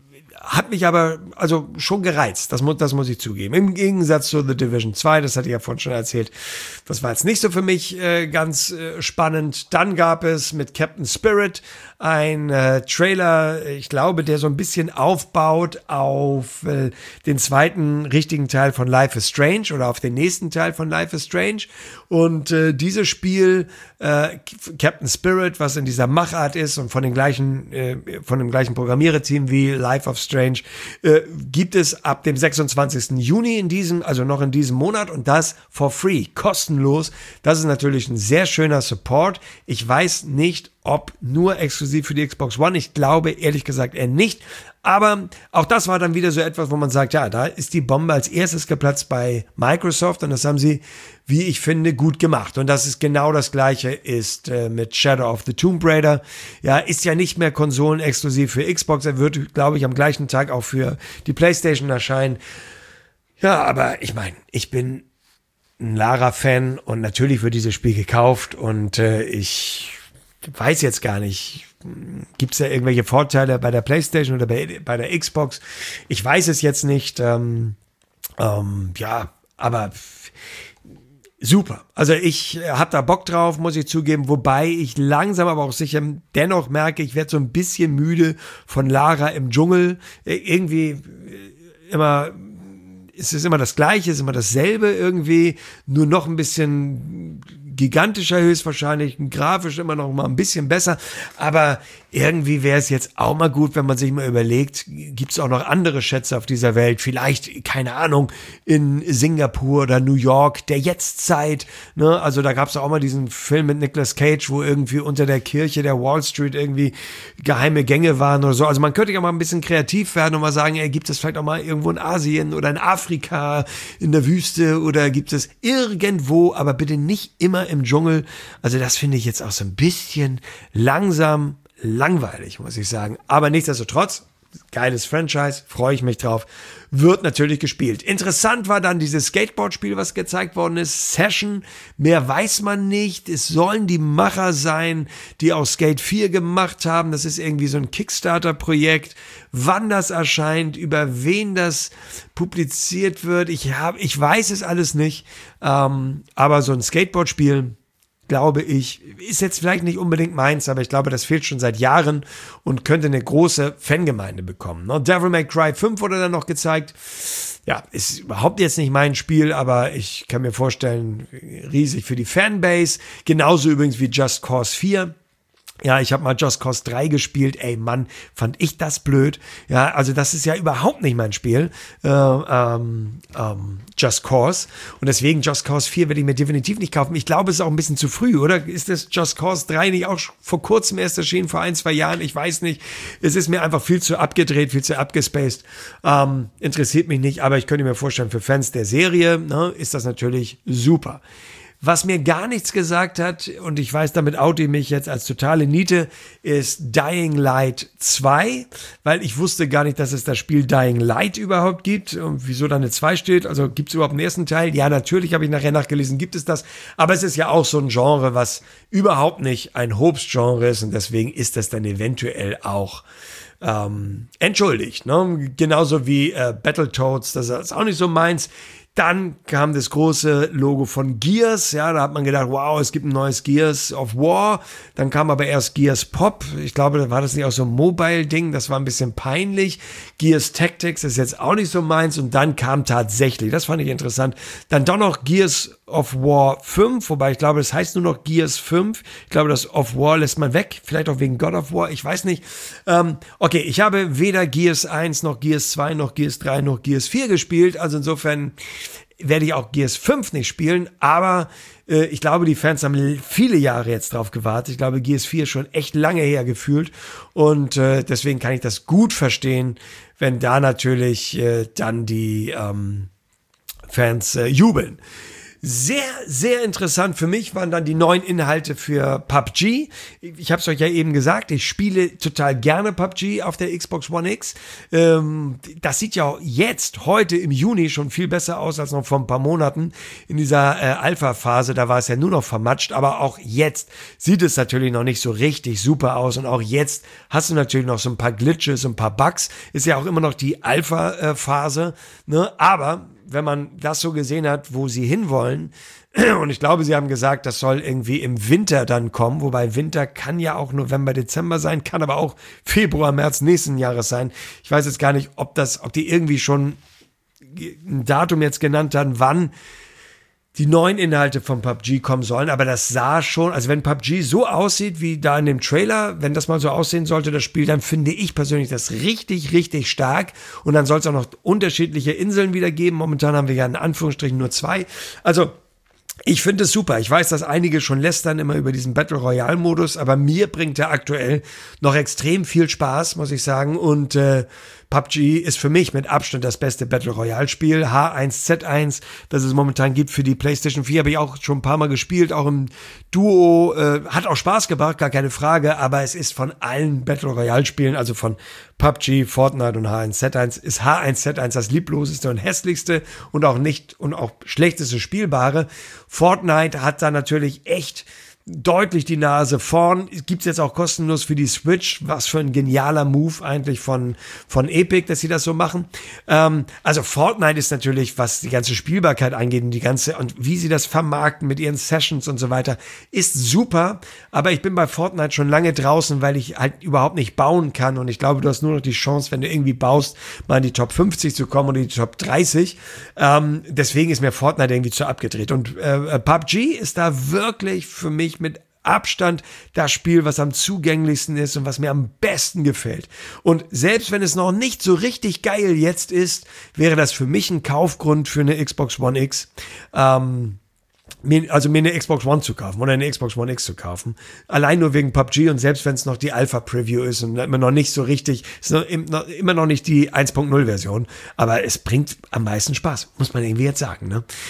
hat mich aber also schon gereizt, das, mu- das muss ich zugeben. Im Gegensatz zu The Division zwei, das hatte ich ja vorhin schon erzählt, das war jetzt nicht so für mich äh, ganz äh, spannend. Dann gab es mit Captain Spirit ein äh, Trailer, ich glaube, der so ein bisschen aufbaut auf äh, den zweiten richtigen Teil von Life is Strange oder auf den nächsten Teil von Life is Strange. Und äh, dieses Spiel, äh, Captain Spirit, was in dieser Machart ist und von den gleichen, äh, von dem gleichen Programmiererteam wie Life of Strange, äh, gibt es ab dem sechsundzwanzigsten Juni in diesem, also noch in diesem Monat und das for free, kostenlos. Das ist natürlich ein sehr schöner Support. Ich weiß nicht, ob nur exklusiv für die Xbox One. Ich glaube ehrlich gesagt eher nicht. Aber auch das war dann wieder so etwas, wo man sagt, ja, da ist die Bombe als erstes geplatzt bei Microsoft und das haben sie, wie ich finde, gut gemacht. Und das ist genau das Gleiche ist äh, mit Shadow of the Tomb Raider. Ja, ist ja nicht mehr konsolenexklusiv für Xbox. Er wird, glaube ich, am gleichen Tag auch für die PlayStation erscheinen. Ja, aber ich meine, ich bin ein Lara-Fan und natürlich wird dieses Spiel gekauft und äh, ich weiß jetzt gar nicht, gibt es da irgendwelche Vorteile bei der PlayStation oder bei, bei der Xbox? Ich weiß es jetzt nicht. Ähm, ähm, ja, aber super. Also ich habe da Bock drauf, muss ich zugeben, wobei ich langsam, aber auch sicher dennoch merke, ich werde so ein bisschen müde von Lara im Dschungel. Irgendwie immer, es ist immer das Gleiche, es ist immer dasselbe irgendwie, nur noch ein bisschen gigantischer höchstwahrscheinlich, grafisch immer noch mal ein bisschen besser, aber irgendwie wäre es jetzt auch mal gut, wenn man sich mal überlegt, gibt es auch noch andere Schätze auf dieser Welt, vielleicht, keine Ahnung, in Singapur oder New York, der Jetztzeit, ne, also da gab es auch mal diesen Film mit Nicolas Cage, wo irgendwie unter der Kirche der Wall Street irgendwie geheime Gänge waren oder so, also man könnte ja mal ein bisschen kreativ werden und mal sagen, ey, gibt es vielleicht auch mal irgendwo in Asien oder in Afrika, in der Wüste oder gibt es irgendwo, aber bitte nicht immer im Dschungel. Also das finde ich jetzt auch so ein bisschen langsam langweilig, muss ich sagen. Aber nichtsdestotrotz, geiles Franchise, freue ich mich drauf. Wird natürlich gespielt. Interessant war dann dieses Skateboard-Spiel, was gezeigt worden ist. Session, mehr weiß man nicht. Es sollen die Macher sein, die auch Skate vier gemacht haben. Das ist irgendwie so ein Kickstarter-Projekt. Wann das erscheint, über wen das publiziert wird, ich, hab, ich weiß es alles nicht. Ähm, aber so ein Skateboard-Spiel, glaube ich, ist jetzt vielleicht nicht unbedingt meins, aber ich glaube, das fehlt schon seit Jahren und könnte eine große Fangemeinde bekommen. Ne? Devil May Cry fünf wurde dann noch gezeigt. Ja, ist überhaupt jetzt nicht mein Spiel, aber ich kann mir vorstellen, riesig für die Fanbase. Genauso übrigens wie Just Cause vier. Ja, ich habe mal Just Cause drei gespielt. Ey, Mann, fand ich das blöd. Ja, also das ist ja überhaupt nicht mein Spiel. Äh, ähm, ähm, Just Cause. Und deswegen Just Cause vier werde ich mir definitiv nicht kaufen. Ich glaube, es ist auch ein bisschen zu früh, oder? Ist das Just Cause drei nicht auch vor kurzem erst erschienen, vor ein, zwei Jahren? Ich weiß nicht. Es ist mir einfach viel zu abgedreht, viel zu abgespaced. Ähm, interessiert mich nicht, aber ich könnte mir vorstellen, für Fans der Serie, ne, ist das natürlich super. Was mir gar nichts gesagt hat, und ich weiß, damit oute ich mich jetzt als totale Niete, ist Dying Light zwei, weil ich wusste gar nicht, dass es das Spiel Dying Light überhaupt gibt und wieso da eine zwei steht. Also gibt es überhaupt einen ersten Teil? Ja, natürlich, habe ich nachher nachgelesen, gibt es das. Aber es ist ja auch so ein Genre, was überhaupt nicht ein Hobbs-Genre ist und deswegen ist das dann eventuell auch ähm, entschuldigt. Ne? Genauso wie äh, Battletoads, das ist auch nicht so meins. Dann kam das große Logo von Gears, ja, da hat man gedacht, wow, es gibt ein neues Gears of War. Dann kam aber erst Gears Pop, ich glaube, da war das nicht auch so ein Mobile-Ding, das war ein bisschen peinlich. Gears Tactics ist jetzt auch nicht so meins und dann kam tatsächlich, das fand ich interessant, dann doch noch Gears of War fünf, wobei ich glaube, das heißt nur noch Gears fünf. Ich glaube, das of War lässt man weg, vielleicht auch wegen God of War, ich weiß nicht. Ähm, okay, ich habe weder Gears eins noch Gears zwei noch Gears drei noch Gears vier gespielt, also insofern werde ich auch Gears fünf nicht spielen, aber äh, ich glaube, die Fans haben viele Jahre jetzt drauf gewartet. Ich glaube, Gears vier schon echt lange her gefühlt und äh, deswegen kann ich das gut verstehen, wenn da natürlich äh, dann die ähm, Fans äh, jubeln. Sehr, sehr interessant für mich waren dann die neuen Inhalte für P U B G. Ich habe es euch ja eben gesagt, ich spiele total gerne P U B G auf der Xbox One X. Ähm, das sieht ja jetzt, heute im Juni schon viel besser aus als noch vor ein paar Monaten in dieser äh, Alpha-Phase. Da war es ja nur noch vermatscht, aber auch jetzt sieht es natürlich noch nicht so richtig super aus und auch jetzt hast du natürlich noch so ein paar Glitches, ein paar Bugs. Ist ja auch immer noch die Alpha-Phase, ne? Aber wenn man das so gesehen hat, wo sie hinwollen, und ich glaube, sie haben gesagt, das soll irgendwie im Winter dann kommen, wobei Winter kann ja auch November, Dezember sein, kann aber auch Februar, März nächsten Jahres sein. Ich weiß jetzt gar nicht, ob das, ob die irgendwie schon ein Datum jetzt genannt haben, wann die neuen Inhalte von P U B G kommen sollen, aber das sah schon, also wenn P U B G so aussieht wie da in dem Trailer, wenn das mal so aussehen sollte, das Spiel, dann finde ich persönlich das richtig, richtig stark und dann soll es auch noch unterschiedliche Inseln wieder geben. Momentan haben wir ja in Anführungsstrichen nur zwei. Also ich finde es super. Ich weiß, dass einige schon lästern immer über diesen Battle Royale Modus, aber mir bringt er aktuell noch extrem viel Spaß, muss ich sagen. Und äh, P U B G ist für mich mit Abstand das beste Battle Royale Spiel. H eins Z eins, das es momentan gibt für die PlayStation vier, habe ich auch schon ein paar Mal gespielt, auch im Duo. Äh, hat auch Spaß gemacht, gar keine Frage, aber es ist von allen Battle Royale Spielen, also von P U B G, Fortnite und H eins Z eins, ist H eins Z eins das liebloseste und hässlichste und auch nicht und auch schlechteste Spielbare. Fortnite hat da natürlich echt deutlich die Nase vorn. Gibt's jetzt auch kostenlos für die Switch. Was für ein genialer Move eigentlich von, von Epic, dass sie das so machen. Ähm, also Fortnite ist natürlich, was die ganze Spielbarkeit angeht und die ganze, und wie sie das vermarkten mit ihren Sessions und so weiter, ist super. Aber ich bin bei Fortnite schon lange draußen, weil ich halt überhaupt nicht bauen kann. Und ich glaube, du hast nur noch die Chance, wenn du irgendwie baust, mal in die Top fünfzig zu kommen oder die Top dreißig. Ähm, deswegen ist mir Fortnite irgendwie zu abgedreht. Und äh, P U B G ist da wirklich für mich mit Abstand das Spiel, was am zugänglichsten ist und was mir am besten gefällt. Und selbst wenn es noch nicht so richtig geil jetzt ist, wäre das für mich ein Kaufgrund für eine Xbox One X. Ähm, mir, also mir eine Xbox One zu kaufen oder eine Xbox One X zu kaufen. Allein nur wegen P U B G und selbst wenn es noch die Alpha-Preview ist und immer noch nicht so richtig, ist noch, immer noch nicht die eins Punkt null Version, aber es bringt am meisten Spaß, muss man irgendwie jetzt sagen. Ne? Also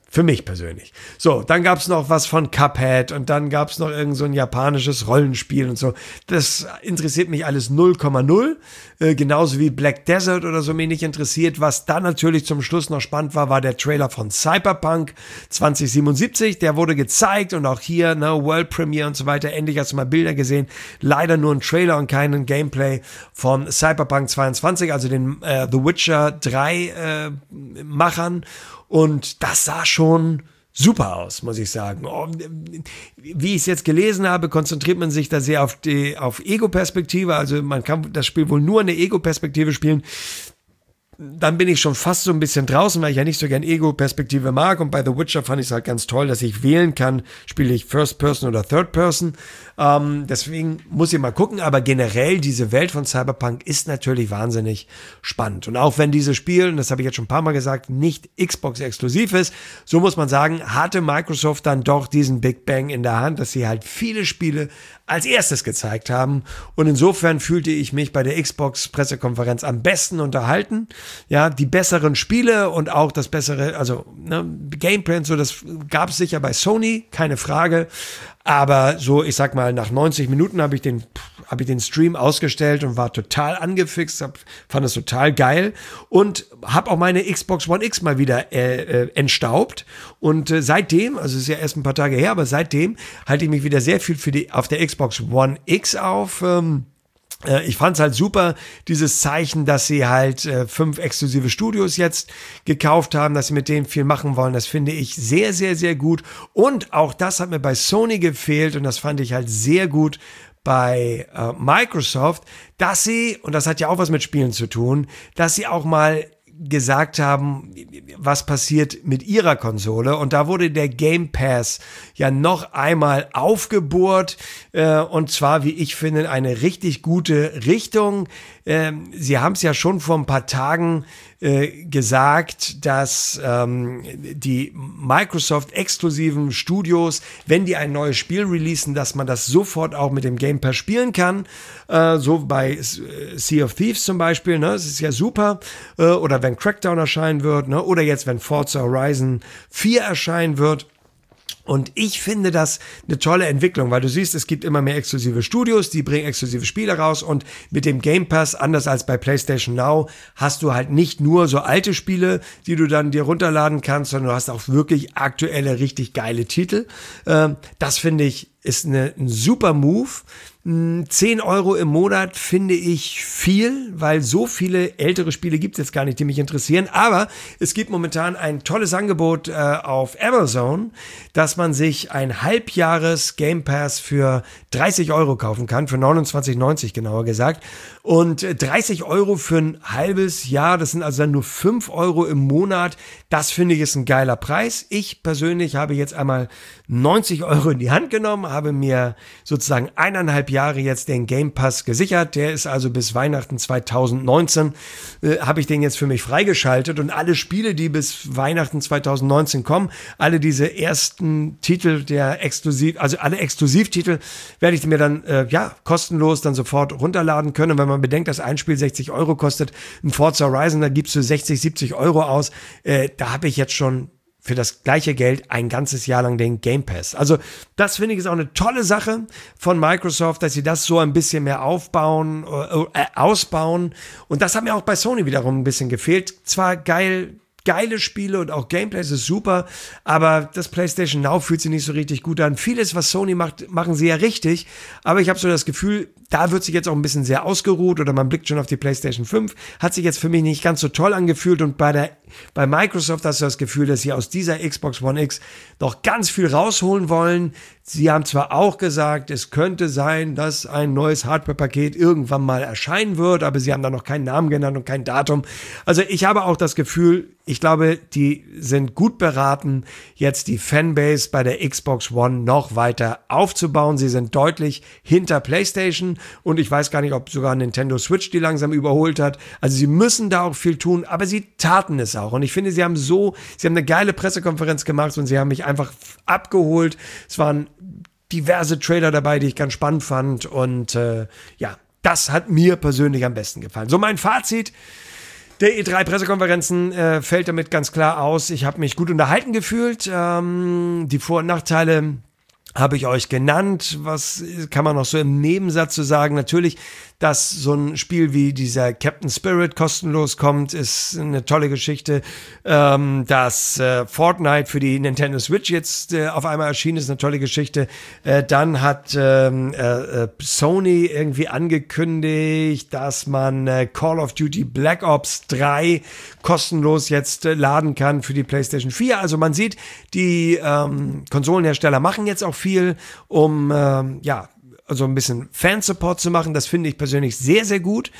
Für mich persönlich. So, dann gab es noch was von Cuphead und dann gab es noch irgend so ein japanisches Rollenspiel und so. Das interessiert mich alles null Komma null. Äh, genauso wie Black Desert oder so mich nicht interessiert. Was dann natürlich zum Schluss noch spannend war, war der Trailer von Cyberpunk zwanzig siebenundsiebzig. Der wurde gezeigt und auch hier, ne, World Premiere und so weiter. Endlich hast du mal Bilder gesehen. Leider nur ein Trailer und keinen Gameplay von Cyberpunk zweiundzwanzig, also den äh, The Witcher drei äh, Machern. Und das sah schon super aus, muss ich sagen. Oh, wie ich es jetzt gelesen habe, konzentriert man sich da sehr auf die auf Ego-Perspektive. Also man kann das Spiel wohl nur in der Ego-Perspektive spielen. Dann bin ich schon fast so ein bisschen draußen, weil ich ja nicht so gern Ego-Perspektive mag. Und bei The Witcher fand ich es halt ganz toll, dass ich wählen kann, spiele ich First Person oder Third Person. Ähm, deswegen muss ich mal gucken. Aber generell, diese Welt von Cyberpunk ist natürlich wahnsinnig spannend. Und auch wenn dieses Spiel, und das habe ich jetzt schon ein paar Mal gesagt, nicht Xbox-exklusiv ist, so muss man sagen, hatte Microsoft dann doch diesen Big Bang in der Hand, dass sie halt viele Spiele als erstes gezeigt haben. Und insofern fühlte ich mich bei der Xbox-Pressekonferenz am besten unterhalten. Ja, die besseren Spiele und auch das bessere, also ne, Gameplay und so, das gab es sicher bei Sony, keine Frage. Aber so, ich sag mal, nach neunzig Minuten habe ich den, habe ich den Stream ausgestellt und war total angefixt, hab, fand es total geil und habe auch meine Xbox One X mal wieder äh, äh, entstaubt. Und äh, seitdem, also es ist ja erst ein paar Tage her, aber seitdem halte ich mich wieder sehr viel für die auf der Xbox One X auf. Ähm, Ich fand es halt super, dieses Zeichen, dass sie halt äh, fünf exklusive Studios jetzt gekauft haben, dass sie mit denen viel machen wollen. Das finde ich sehr, sehr, sehr gut. Und auch das hat mir bei Sony gefehlt und das fand ich halt sehr gut bei äh, Microsoft, dass sie, und das hat ja auch was mit Spielen zu tun, dass sie auch mal gesagt haben, was passiert mit ihrer Konsole. Und da wurde der Game Pass ja noch einmal aufgebohrt. Äh, und zwar, wie ich finde, eine richtig gute Richtung. Ähm, sie haben es ja schon vor ein paar Tagen äh, gesagt, dass ähm, die Microsoft-exklusiven Studios, wenn die ein neues Spiel releasen, dass man das sofort auch mit dem Game Pass spielen kann. Äh, so bei Sea of Thieves zum Beispiel, ne? Das ist ja super. Äh, oder wenn Crackdown erscheinen wird, ne? Oder jetzt, wenn Forza Horizon vier erscheinen wird. Und ich finde das eine tolle Entwicklung, weil du siehst, es gibt immer mehr exklusive Studios, die bringen exklusive Spiele raus und mit dem Game Pass, anders als bei PlayStation Now, hast du halt nicht nur so alte Spiele, die du dann dir runterladen kannst, sondern du hast auch wirklich aktuelle, richtig geile Titel. Ähm, das finde ich ist eine, ein super Move. zehn Euro im Monat finde ich viel, weil so viele ältere Spiele gibt es jetzt gar nicht, die mich interessieren. Aber es gibt momentan ein tolles Angebot äh, auf Amazon, dass man sich ein Halbjahres Game Pass für dreißig Euro kaufen kann, für neunundzwanzig neunzig genauer gesagt. Und dreißig Euro für ein halbes Jahr, das sind also dann nur fünf Euro im Monat. Das finde ich ist ein geiler Preis. Ich persönlich habe jetzt einmal neunzig Euro in die Hand genommen, habe mir sozusagen eineinhalb Jahre jetzt den Game Pass gesichert. Der ist also bis Weihnachten zwanzig neunzehn, äh, habe ich den jetzt für mich freigeschaltet. Und alle Spiele, die bis Weihnachten zwanzig neunzehn kommen, alle diese ersten Titel der Exklusiv, also alle Exklusivtitel, werde ich mir dann äh, ja kostenlos dann sofort runterladen können. Und wenn man bedenkt, dass ein Spiel sechzig Euro kostet, ein Forza Horizon, da gibst du sechzig, siebzig Euro aus, äh, da habe ich jetzt schon für das gleiche Geld ein ganzes Jahr lang den Game Pass. Also das finde ich ist auch eine tolle Sache von Microsoft, dass sie das so ein bisschen mehr aufbauen, äh, ausbauen. Und das hat mir auch bei Sony wiederum ein bisschen gefehlt. Zwar geil, geile Spiele und auch Gameplay ist super, aber das PlayStation Now fühlt sich nicht so richtig gut an. Vieles, was Sony macht, machen sie ja richtig, aber ich habe so das Gefühl, da wird sich jetzt auch ein bisschen sehr ausgeruht oder man blickt schon auf die PlayStation fünf, hat sich jetzt für mich nicht ganz so toll angefühlt und bei der bei Microsoft hast du das Gefühl, dass sie aus dieser Xbox One X noch ganz viel rausholen wollen. Sie haben zwar auch gesagt, es könnte sein, dass ein neues Hardware-Paket irgendwann mal erscheinen wird, aber sie haben da noch keinen Namen genannt und kein Datum. Also ich habe auch das Gefühl, ich glaube, die sind gut beraten, jetzt die Fanbase bei der Xbox One noch weiter aufzubauen. Sie sind deutlich hinter PlayStation und ich weiß gar nicht, ob sogar Nintendo Switch die langsam überholt hat. Also sie müssen da auch viel tun, aber sie taten es auch. Und ich finde, sie haben so, sie haben eine geile Pressekonferenz gemacht und sie haben mich einfach abgeholt. Es waren diverse Trailer dabei, die ich ganz spannend fand und äh, ja, das hat mir persönlich am besten gefallen. So mein Fazit: der E drei Pressekonferenzen äh, fällt damit ganz klar aus. Ich habe mich gut unterhalten gefühlt. Ähm, die Vor- und Nachteile habe ich euch genannt. Was kann man noch so im Nebensatz zu sagen? Natürlich, dass so ein Spiel wie dieser Captain Spirit kostenlos kommt, ist eine tolle Geschichte. Ähm, dass äh, Fortnite für die Nintendo Switch jetzt äh, auf einmal erschienen ist, eine tolle Geschichte. Äh, dann hat ähm, äh, Sony irgendwie angekündigt, dass man äh, Call of Duty Black Ops drei kostenlos jetzt äh, laden kann für die PlayStation vier. Also man sieht, die ähm, Konsolenhersteller machen jetzt auch viel, um ähm, ja also ein bisschen Fansupport zu machen. Das finde ich persönlich sehr, sehr gut.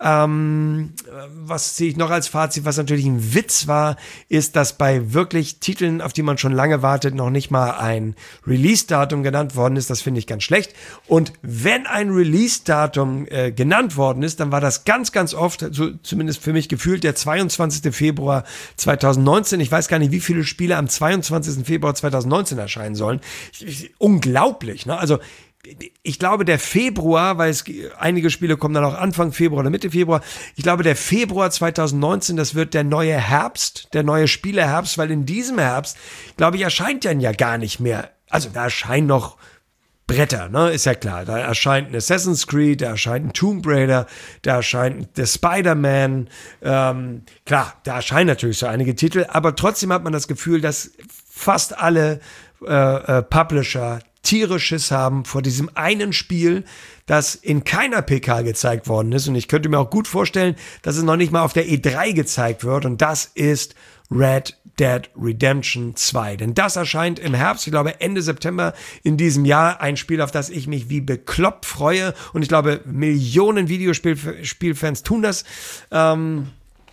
Ähm, was sehe ich noch als Fazit, was natürlich ein Witz war, ist, dass bei wirklich Titeln, auf die man schon lange wartet, noch nicht mal ein Release-Datum genannt worden ist. Das finde ich ganz schlecht. Und wenn ein Release-Datum äh, genannt worden ist, dann war das ganz, ganz oft, so zumindest für mich gefühlt, der zweiundzwanzigster Februar zweitausendneunzehn. Ich weiß gar nicht, wie viele Spiele am zweiundzwanzigster Februar zweitausendneunzehn erscheinen sollen. Ich, ich, unglaublich, ne? Also ich glaube, der Februar, weil es einige Spiele kommen dann auch Anfang Februar oder Mitte Februar. Ich glaube, der Februar zweitausendneunzehn, das wird der neue Herbst, der neue Spieleherbst, weil in diesem Herbst, glaube ich, erscheint dann ja gar nicht mehr. Also da erscheinen noch Bretter, ne, ist ja klar. Da erscheint ein Assassin's Creed, da erscheint ein Tomb Raider, da erscheint der Spider-Man. Ähm, klar, da erscheinen natürlich so einige Titel, aber trotzdem hat man das Gefühl, dass fast alle äh, äh, Publisher Tiere Schiss haben vor diesem einen Spiel, das in keiner P K gezeigt worden ist. Und ich könnte mir auch gut vorstellen, dass es noch nicht mal auf der E drei gezeigt wird. Und das ist Red Dead Redemption zwei. Denn das erscheint im Herbst, ich glaube Ende September in diesem Jahr. Ein Spiel, auf das ich mich wie bekloppt freue. Und ich glaube, Millionen Videospielfans tun das. Ähm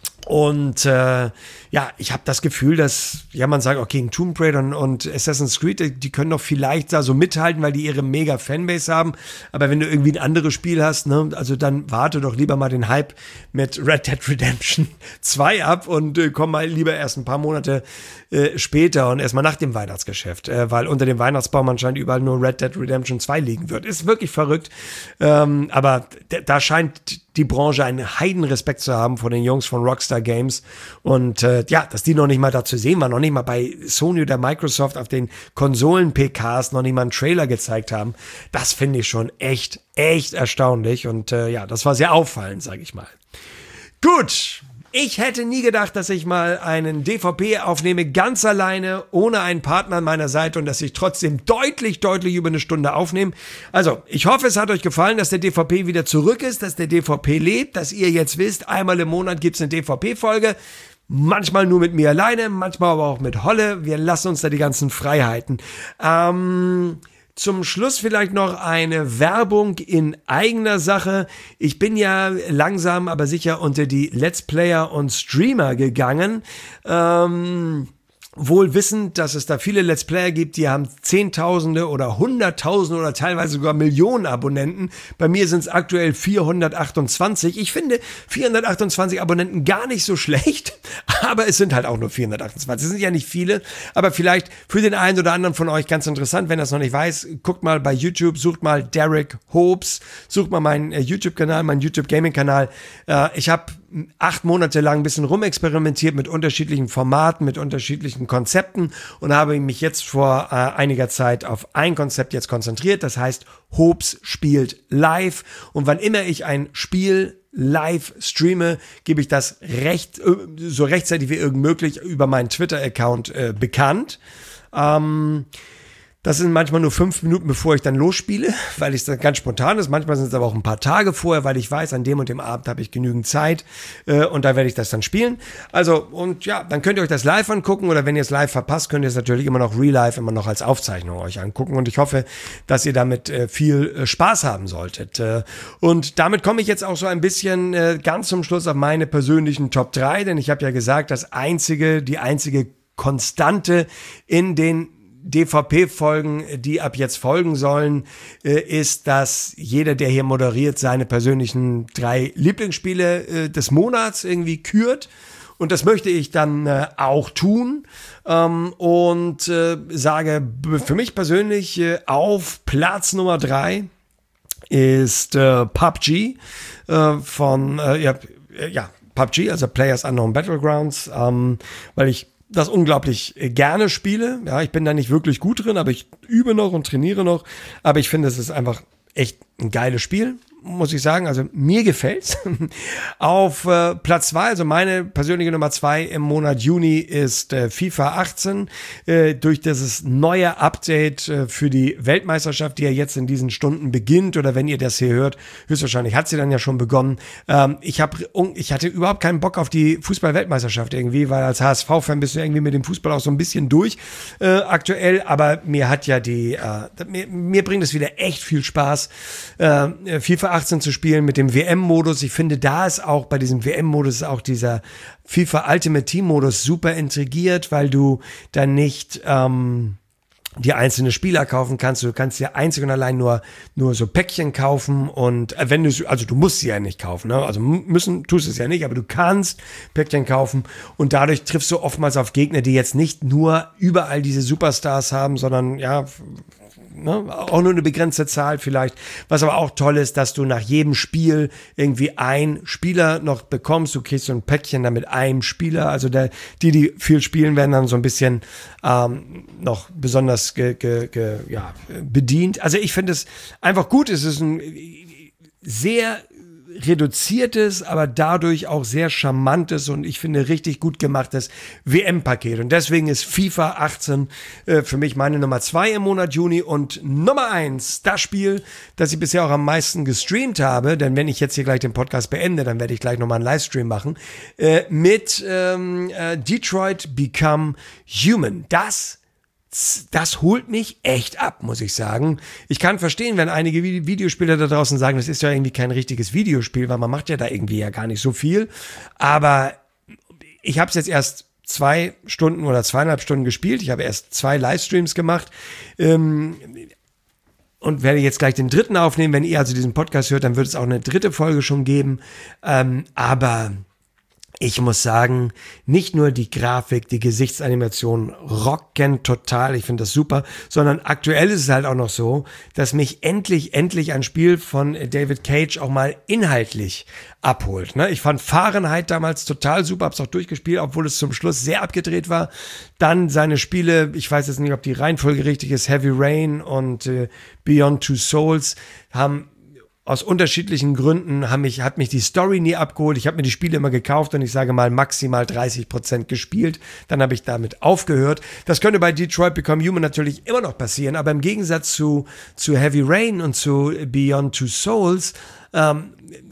Und äh, ja, ich habe das Gefühl, dass, ja, man sagt, okay, ein Tomb Raider und, und Assassin's Creed, die können doch vielleicht da so mithalten, weil die ihre mega Fanbase haben. Aber wenn du irgendwie ein anderes Spiel hast, ne, also dann warte doch lieber mal den Hype mit Red Dead Redemption zwei ab und äh, komm mal lieber erst ein paar Monate äh, später und erstmal nach dem Weihnachtsgeschäft, äh, weil unter dem Weihnachtsbaum anscheinend überall nur Red Dead Redemption zwei liegen wird. Ist wirklich verrückt. Ähm, aber d- da scheint die Branche einen Heidenrespekt zu haben vor den Jungs von Rockstar Games und äh, ja, dass die noch nicht mal da zu sehen waren, noch nicht mal bei Sony oder Microsoft auf den Konsolen-P Ks noch nicht mal einen Trailer gezeigt haben, das finde ich schon echt, echt erstaunlich und äh, ja, das war sehr auffallend, sage ich mal. Gut. Ich hätte nie gedacht, dass ich mal einen D V P aufnehme, ganz alleine, ohne einen Partner an meiner Seite und dass ich trotzdem deutlich, deutlich über eine Stunde aufnehme. Also, ich hoffe, es hat euch gefallen, dass der D V P wieder zurück ist, dass der D V P lebt, dass ihr jetzt wisst, einmal im Monat gibt's eine D V P-Folge. Manchmal nur mit mir alleine, manchmal aber auch mit Holle. Wir lassen uns da die ganzen Freiheiten. Ähm... Zum Schluss vielleicht noch eine Werbung in eigener Sache. Ich bin ja langsam, aber sicher unter die Let's Player und Streamer gegangen. Ähm, wohl wissend, dass es da viele Let's Player gibt, die haben Zehntausende oder Hunderttausende oder teilweise sogar Millionen Abonnenten. Bei mir sind es aktuell vierhundertachtundzwanzig. Ich finde vierhundertachtundzwanzig Abonnenten gar nicht so schlecht, aber es sind halt auch nur vierhundertachtundzwanzig. Es sind ja nicht viele, aber vielleicht für den einen oder anderen von euch ganz interessant, wenn er es noch nicht weiß. Guckt mal bei YouTube, sucht mal Derek Hobbs, sucht mal meinen äh, YouTube-Kanal, meinen YouTube-Gaming-Kanal. Äh, ich habe acht Monate lang ein bisschen rumexperimentiert mit unterschiedlichen Formaten, mit unterschiedlichen Konzepten und habe mich jetzt vor äh, einiger Zeit auf ein Konzept jetzt konzentriert. Das heißt, Hobbs spielt live und wann immer ich ein Spiel live streame, gebe ich das recht, so rechtzeitig wie irgend möglich über meinen Twitter-Account äh, bekannt. Ähm, Das sind manchmal nur fünf Minuten, bevor ich dann losspiele, weil es dann ganz spontan ist. Manchmal sind es aber auch ein paar Tage vorher, weil ich weiß, an dem und dem Abend habe ich genügend Zeit äh, und da werde ich das dann spielen. Also, und ja, dann könnt ihr euch das live angucken oder wenn ihr es live verpasst, könnt ihr es natürlich immer noch real live, immer noch als Aufzeichnung euch angucken und ich hoffe, dass ihr damit äh, viel äh, Spaß haben solltet. Äh, und damit komme ich jetzt auch so ein bisschen äh, ganz zum Schluss auf meine persönlichen Top drei, denn ich habe ja gesagt, das einzige, die einzige Konstante in den D V P-Folgen, die ab jetzt folgen sollen, ist, dass jeder, der hier moderiert, seine persönlichen drei Lieblingsspiele des Monats irgendwie kürt. Und das möchte ich dann auch tun. Und sage für mich persönlich, auf Platz Nummer drei ist P U B G von, ja, ja, P U B G, also Players Unknown Battlegrounds, ähm, weil ich das unglaublich gerne spiele. Ja, ich bin da nicht wirklich gut drin, aber ich übe noch und trainiere noch. Aber ich finde, es ist einfach echt ein geiles Spiel, muss ich sagen. Also mir gefällt's. Auf äh, Platz zwei, also meine persönliche Nummer zwei im Monat Juni ist äh, FIFA achtzehn. Äh, durch dieses neue Update äh, für die Weltmeisterschaft, die ja jetzt in diesen Stunden beginnt, oder wenn ihr das hier hört, höchstwahrscheinlich hat sie dann ja schon begonnen. Ähm, ich, hab, ich hatte überhaupt keinen Bock auf die Fußball-Weltmeisterschaft irgendwie, weil als H S V-Fan bist du irgendwie mit dem Fußball auch so ein bisschen durch äh, aktuell. Aber mir hat ja die, äh, mir, mir bringt es wieder echt viel Spaß, äh, FIFA achtzehn zu spielen mit dem W M-Modus. Ich finde, da ist auch bei diesem W M-Modus auch dieser FIFA Ultimate Team-Modus super intrigiert, weil du dann nicht ähm, die einzelnen Spieler kaufen kannst. Du kannst ja einzig und allein nur, nur so Päckchen kaufen und äh, wenn du, also du musst sie ja nicht kaufen, ne? Also müssen, tust es ja nicht, aber du kannst Päckchen kaufen und dadurch triffst du oftmals auf Gegner, die jetzt nicht nur überall diese Superstars haben, sondern ja, Ne, auch nur eine begrenzte Zahl vielleicht. Was aber auch toll ist, dass du nach jedem Spiel irgendwie einen Spieler noch bekommst. Du kriegst so ein Päckchen dann mit einem Spieler. Also der, die, die viel spielen, werden dann so ein bisschen ähm, noch besonders ge, ge, ge, ja, bedient. Also ich finde es einfach gut. Es ist ein sehr reduziertes, aber dadurch auch sehr charmantes und ich finde richtig gut gemachtes W M-Paket. Und deswegen ist FIFA achtzehn äh, für mich meine Nummer zwei im Monat Juni und Nummer eins, das Spiel, das ich bisher auch am meisten gestreamt habe, denn wenn ich jetzt hier gleich den Podcast beende, dann werde ich gleich nochmal einen Livestream machen, äh, mit ähm, äh, Detroit Become Human. Das Das holt mich echt ab, muss ich sagen. Ich kann verstehen, wenn einige Videospieler da draußen sagen, das ist ja irgendwie kein richtiges Videospiel, weil man macht ja da irgendwie ja gar nicht so viel. Aber ich habe es jetzt erst zwei Stunden oder zweieinhalb Stunden gespielt. Ich habe erst zwei Livestreams gemacht. Ähm, und werde jetzt gleich den dritten aufnehmen. Wenn ihr also diesen Podcast hört, dann wird es auch eine dritte Folge schon geben. Ähm, aber ich muss sagen, nicht nur die Grafik, die Gesichtsanimation rocken total, ich finde das super, sondern aktuell ist es halt auch noch so, dass mich endlich, endlich ein Spiel von David Cage auch mal inhaltlich abholt. Ne? Ich fand Fahrenheit damals total super, hab's auch durchgespielt, obwohl es zum Schluss sehr abgedreht war. Dann seine Spiele, ich weiß jetzt nicht, ob die Reihenfolge richtig ist, Heavy Rain und äh, Beyond Two Souls haben aus unterschiedlichen Gründen haben mich, hat mich die Story nie abgeholt. Ich habe mir die Spiele immer gekauft und ich sage mal maximal dreißig Prozent gespielt. Dann habe ich damit aufgehört. Das könnte bei Detroit Become Human natürlich immer noch passieren, aber im Gegensatz zu, zu Heavy Rain und zu Beyond Two Souls, ähm,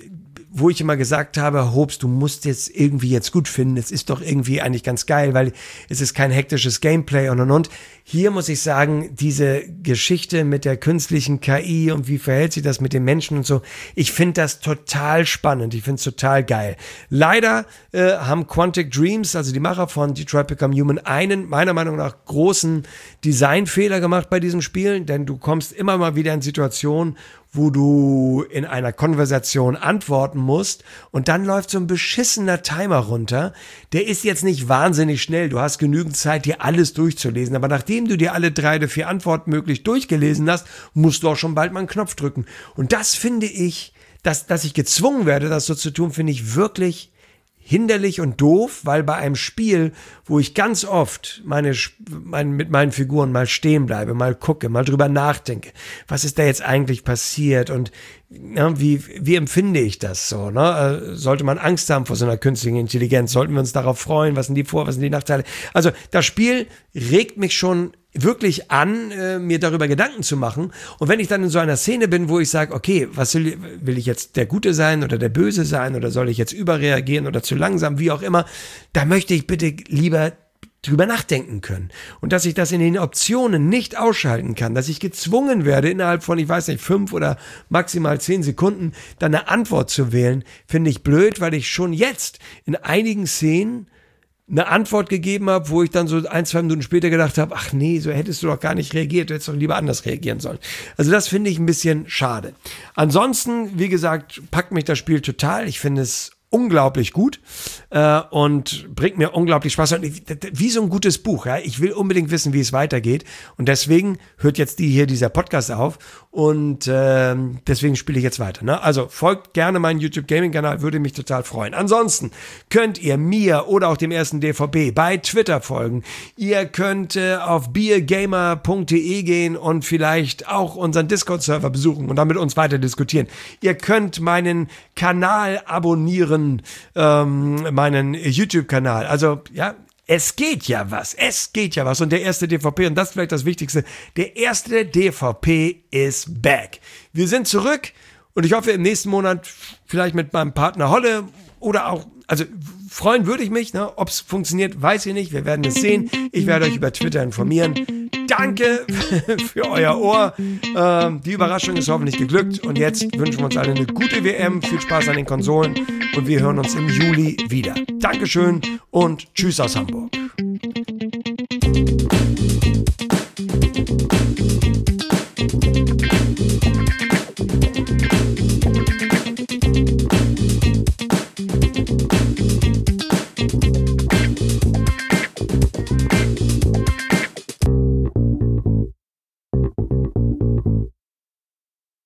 wo ich immer gesagt habe, Hobbs, du musst jetzt irgendwie jetzt gut finden. Es ist doch irgendwie eigentlich ganz geil, weil es ist kein hektisches Gameplay und und und. Hier muss ich sagen, diese Geschichte mit der künstlichen K I und wie verhält sich das mit den Menschen und so, ich finde das total spannend. Ich finde es total geil. Leider äh, haben Quantic Dreams, also die Macher von Detroit Become Human, einen meiner Meinung nach großen Designfehler gemacht bei diesem Spiel, denn du kommst immer mal wieder in Situationen, wo du in einer Konversation antworten musst und dann läuft so ein beschissener Timer runter. Der ist jetzt nicht wahnsinnig schnell. Du hast genügend Zeit, dir alles durchzulesen. Aber nachdem du dir alle drei oder vier Antworten möglich durchgelesen hast, musst du auch schon bald mal einen Knopf drücken. Und das finde ich, dass, dass ich gezwungen werde, das so zu tun, finde ich wirklich hinderlich und doof, weil bei einem Spiel, wo ich ganz oft meine, mein, mit meinen Figuren mal stehen bleibe, mal gucke, mal drüber nachdenke, was ist da jetzt eigentlich passiert und ja, wie, wie empfinde ich das so? Ne? Sollte man Angst haben vor so einer künstlichen Intelligenz? Sollten wir uns darauf freuen? Was sind die Vor-, was sind die Nachteile? Also das Spiel regt mich schon wirklich an, äh, mir darüber Gedanken zu machen. Und wenn ich dann in so einer Szene bin, wo ich sage, okay, was will, will ich jetzt der Gute sein oder der Böse sein oder soll ich jetzt überreagieren oder zu langsam, wie auch immer, da möchte ich bitte lieber drüber nachdenken können. Und dass ich das in den Optionen nicht ausschalten kann, dass ich gezwungen werde, innerhalb von, ich weiß nicht, fünf oder maximal zehn Sekunden dann eine Antwort zu wählen, finde ich blöd, weil ich schon jetzt in einigen Szenen eine Antwort gegeben habe, wo ich dann so ein, zwei Minuten später gedacht habe, ach nee, so hättest du doch gar nicht reagiert, du hättest doch lieber anders reagieren sollen. Also das finde ich ein bisschen schade. Ansonsten, wie gesagt, packt mich das Spiel total. Ich finde es unglaublich gut äh, und bringt mir unglaublich Spaß. Und ich, wie so ein gutes Buch. Ja? Ich will unbedingt wissen, wie es weitergeht. Und deswegen hört jetzt die hier dieser Podcast auf. Und äh, deswegen spiele ich jetzt weiter. Ne? Also folgt gerne meinen YouTube-Gaming-Kanal, würde mich total freuen. Ansonsten könnt ihr mir oder auch dem ersten D V P bei Twitter folgen. Ihr könnt äh, auf beergamer punkt de gehen und vielleicht auch unseren Discord-Server besuchen und dann mit uns weiter diskutieren. Ihr könnt meinen Kanal abonnieren, ähm, meinen YouTube-Kanal. Also, ja, es geht ja was. Es geht ja was. Und der erste D V P, und das ist vielleicht das Wichtigste, der erste D V P ist back. Wir sind zurück und ich hoffe im nächsten Monat vielleicht mit meinem Partner Holle oder auch, also freuen würde ich mich, ne? Ob es funktioniert, weiß ich nicht. Wir werden es sehen. Ich werde euch über Twitter informieren. Danke für euer Ohr. Ähm, die Überraschung ist hoffentlich geglückt. Und jetzt wünschen wir uns alle eine gute W M. Viel Spaß an den Konsolen. Und wir hören uns im Juli wieder. Dankeschön und tschüss aus Hamburg.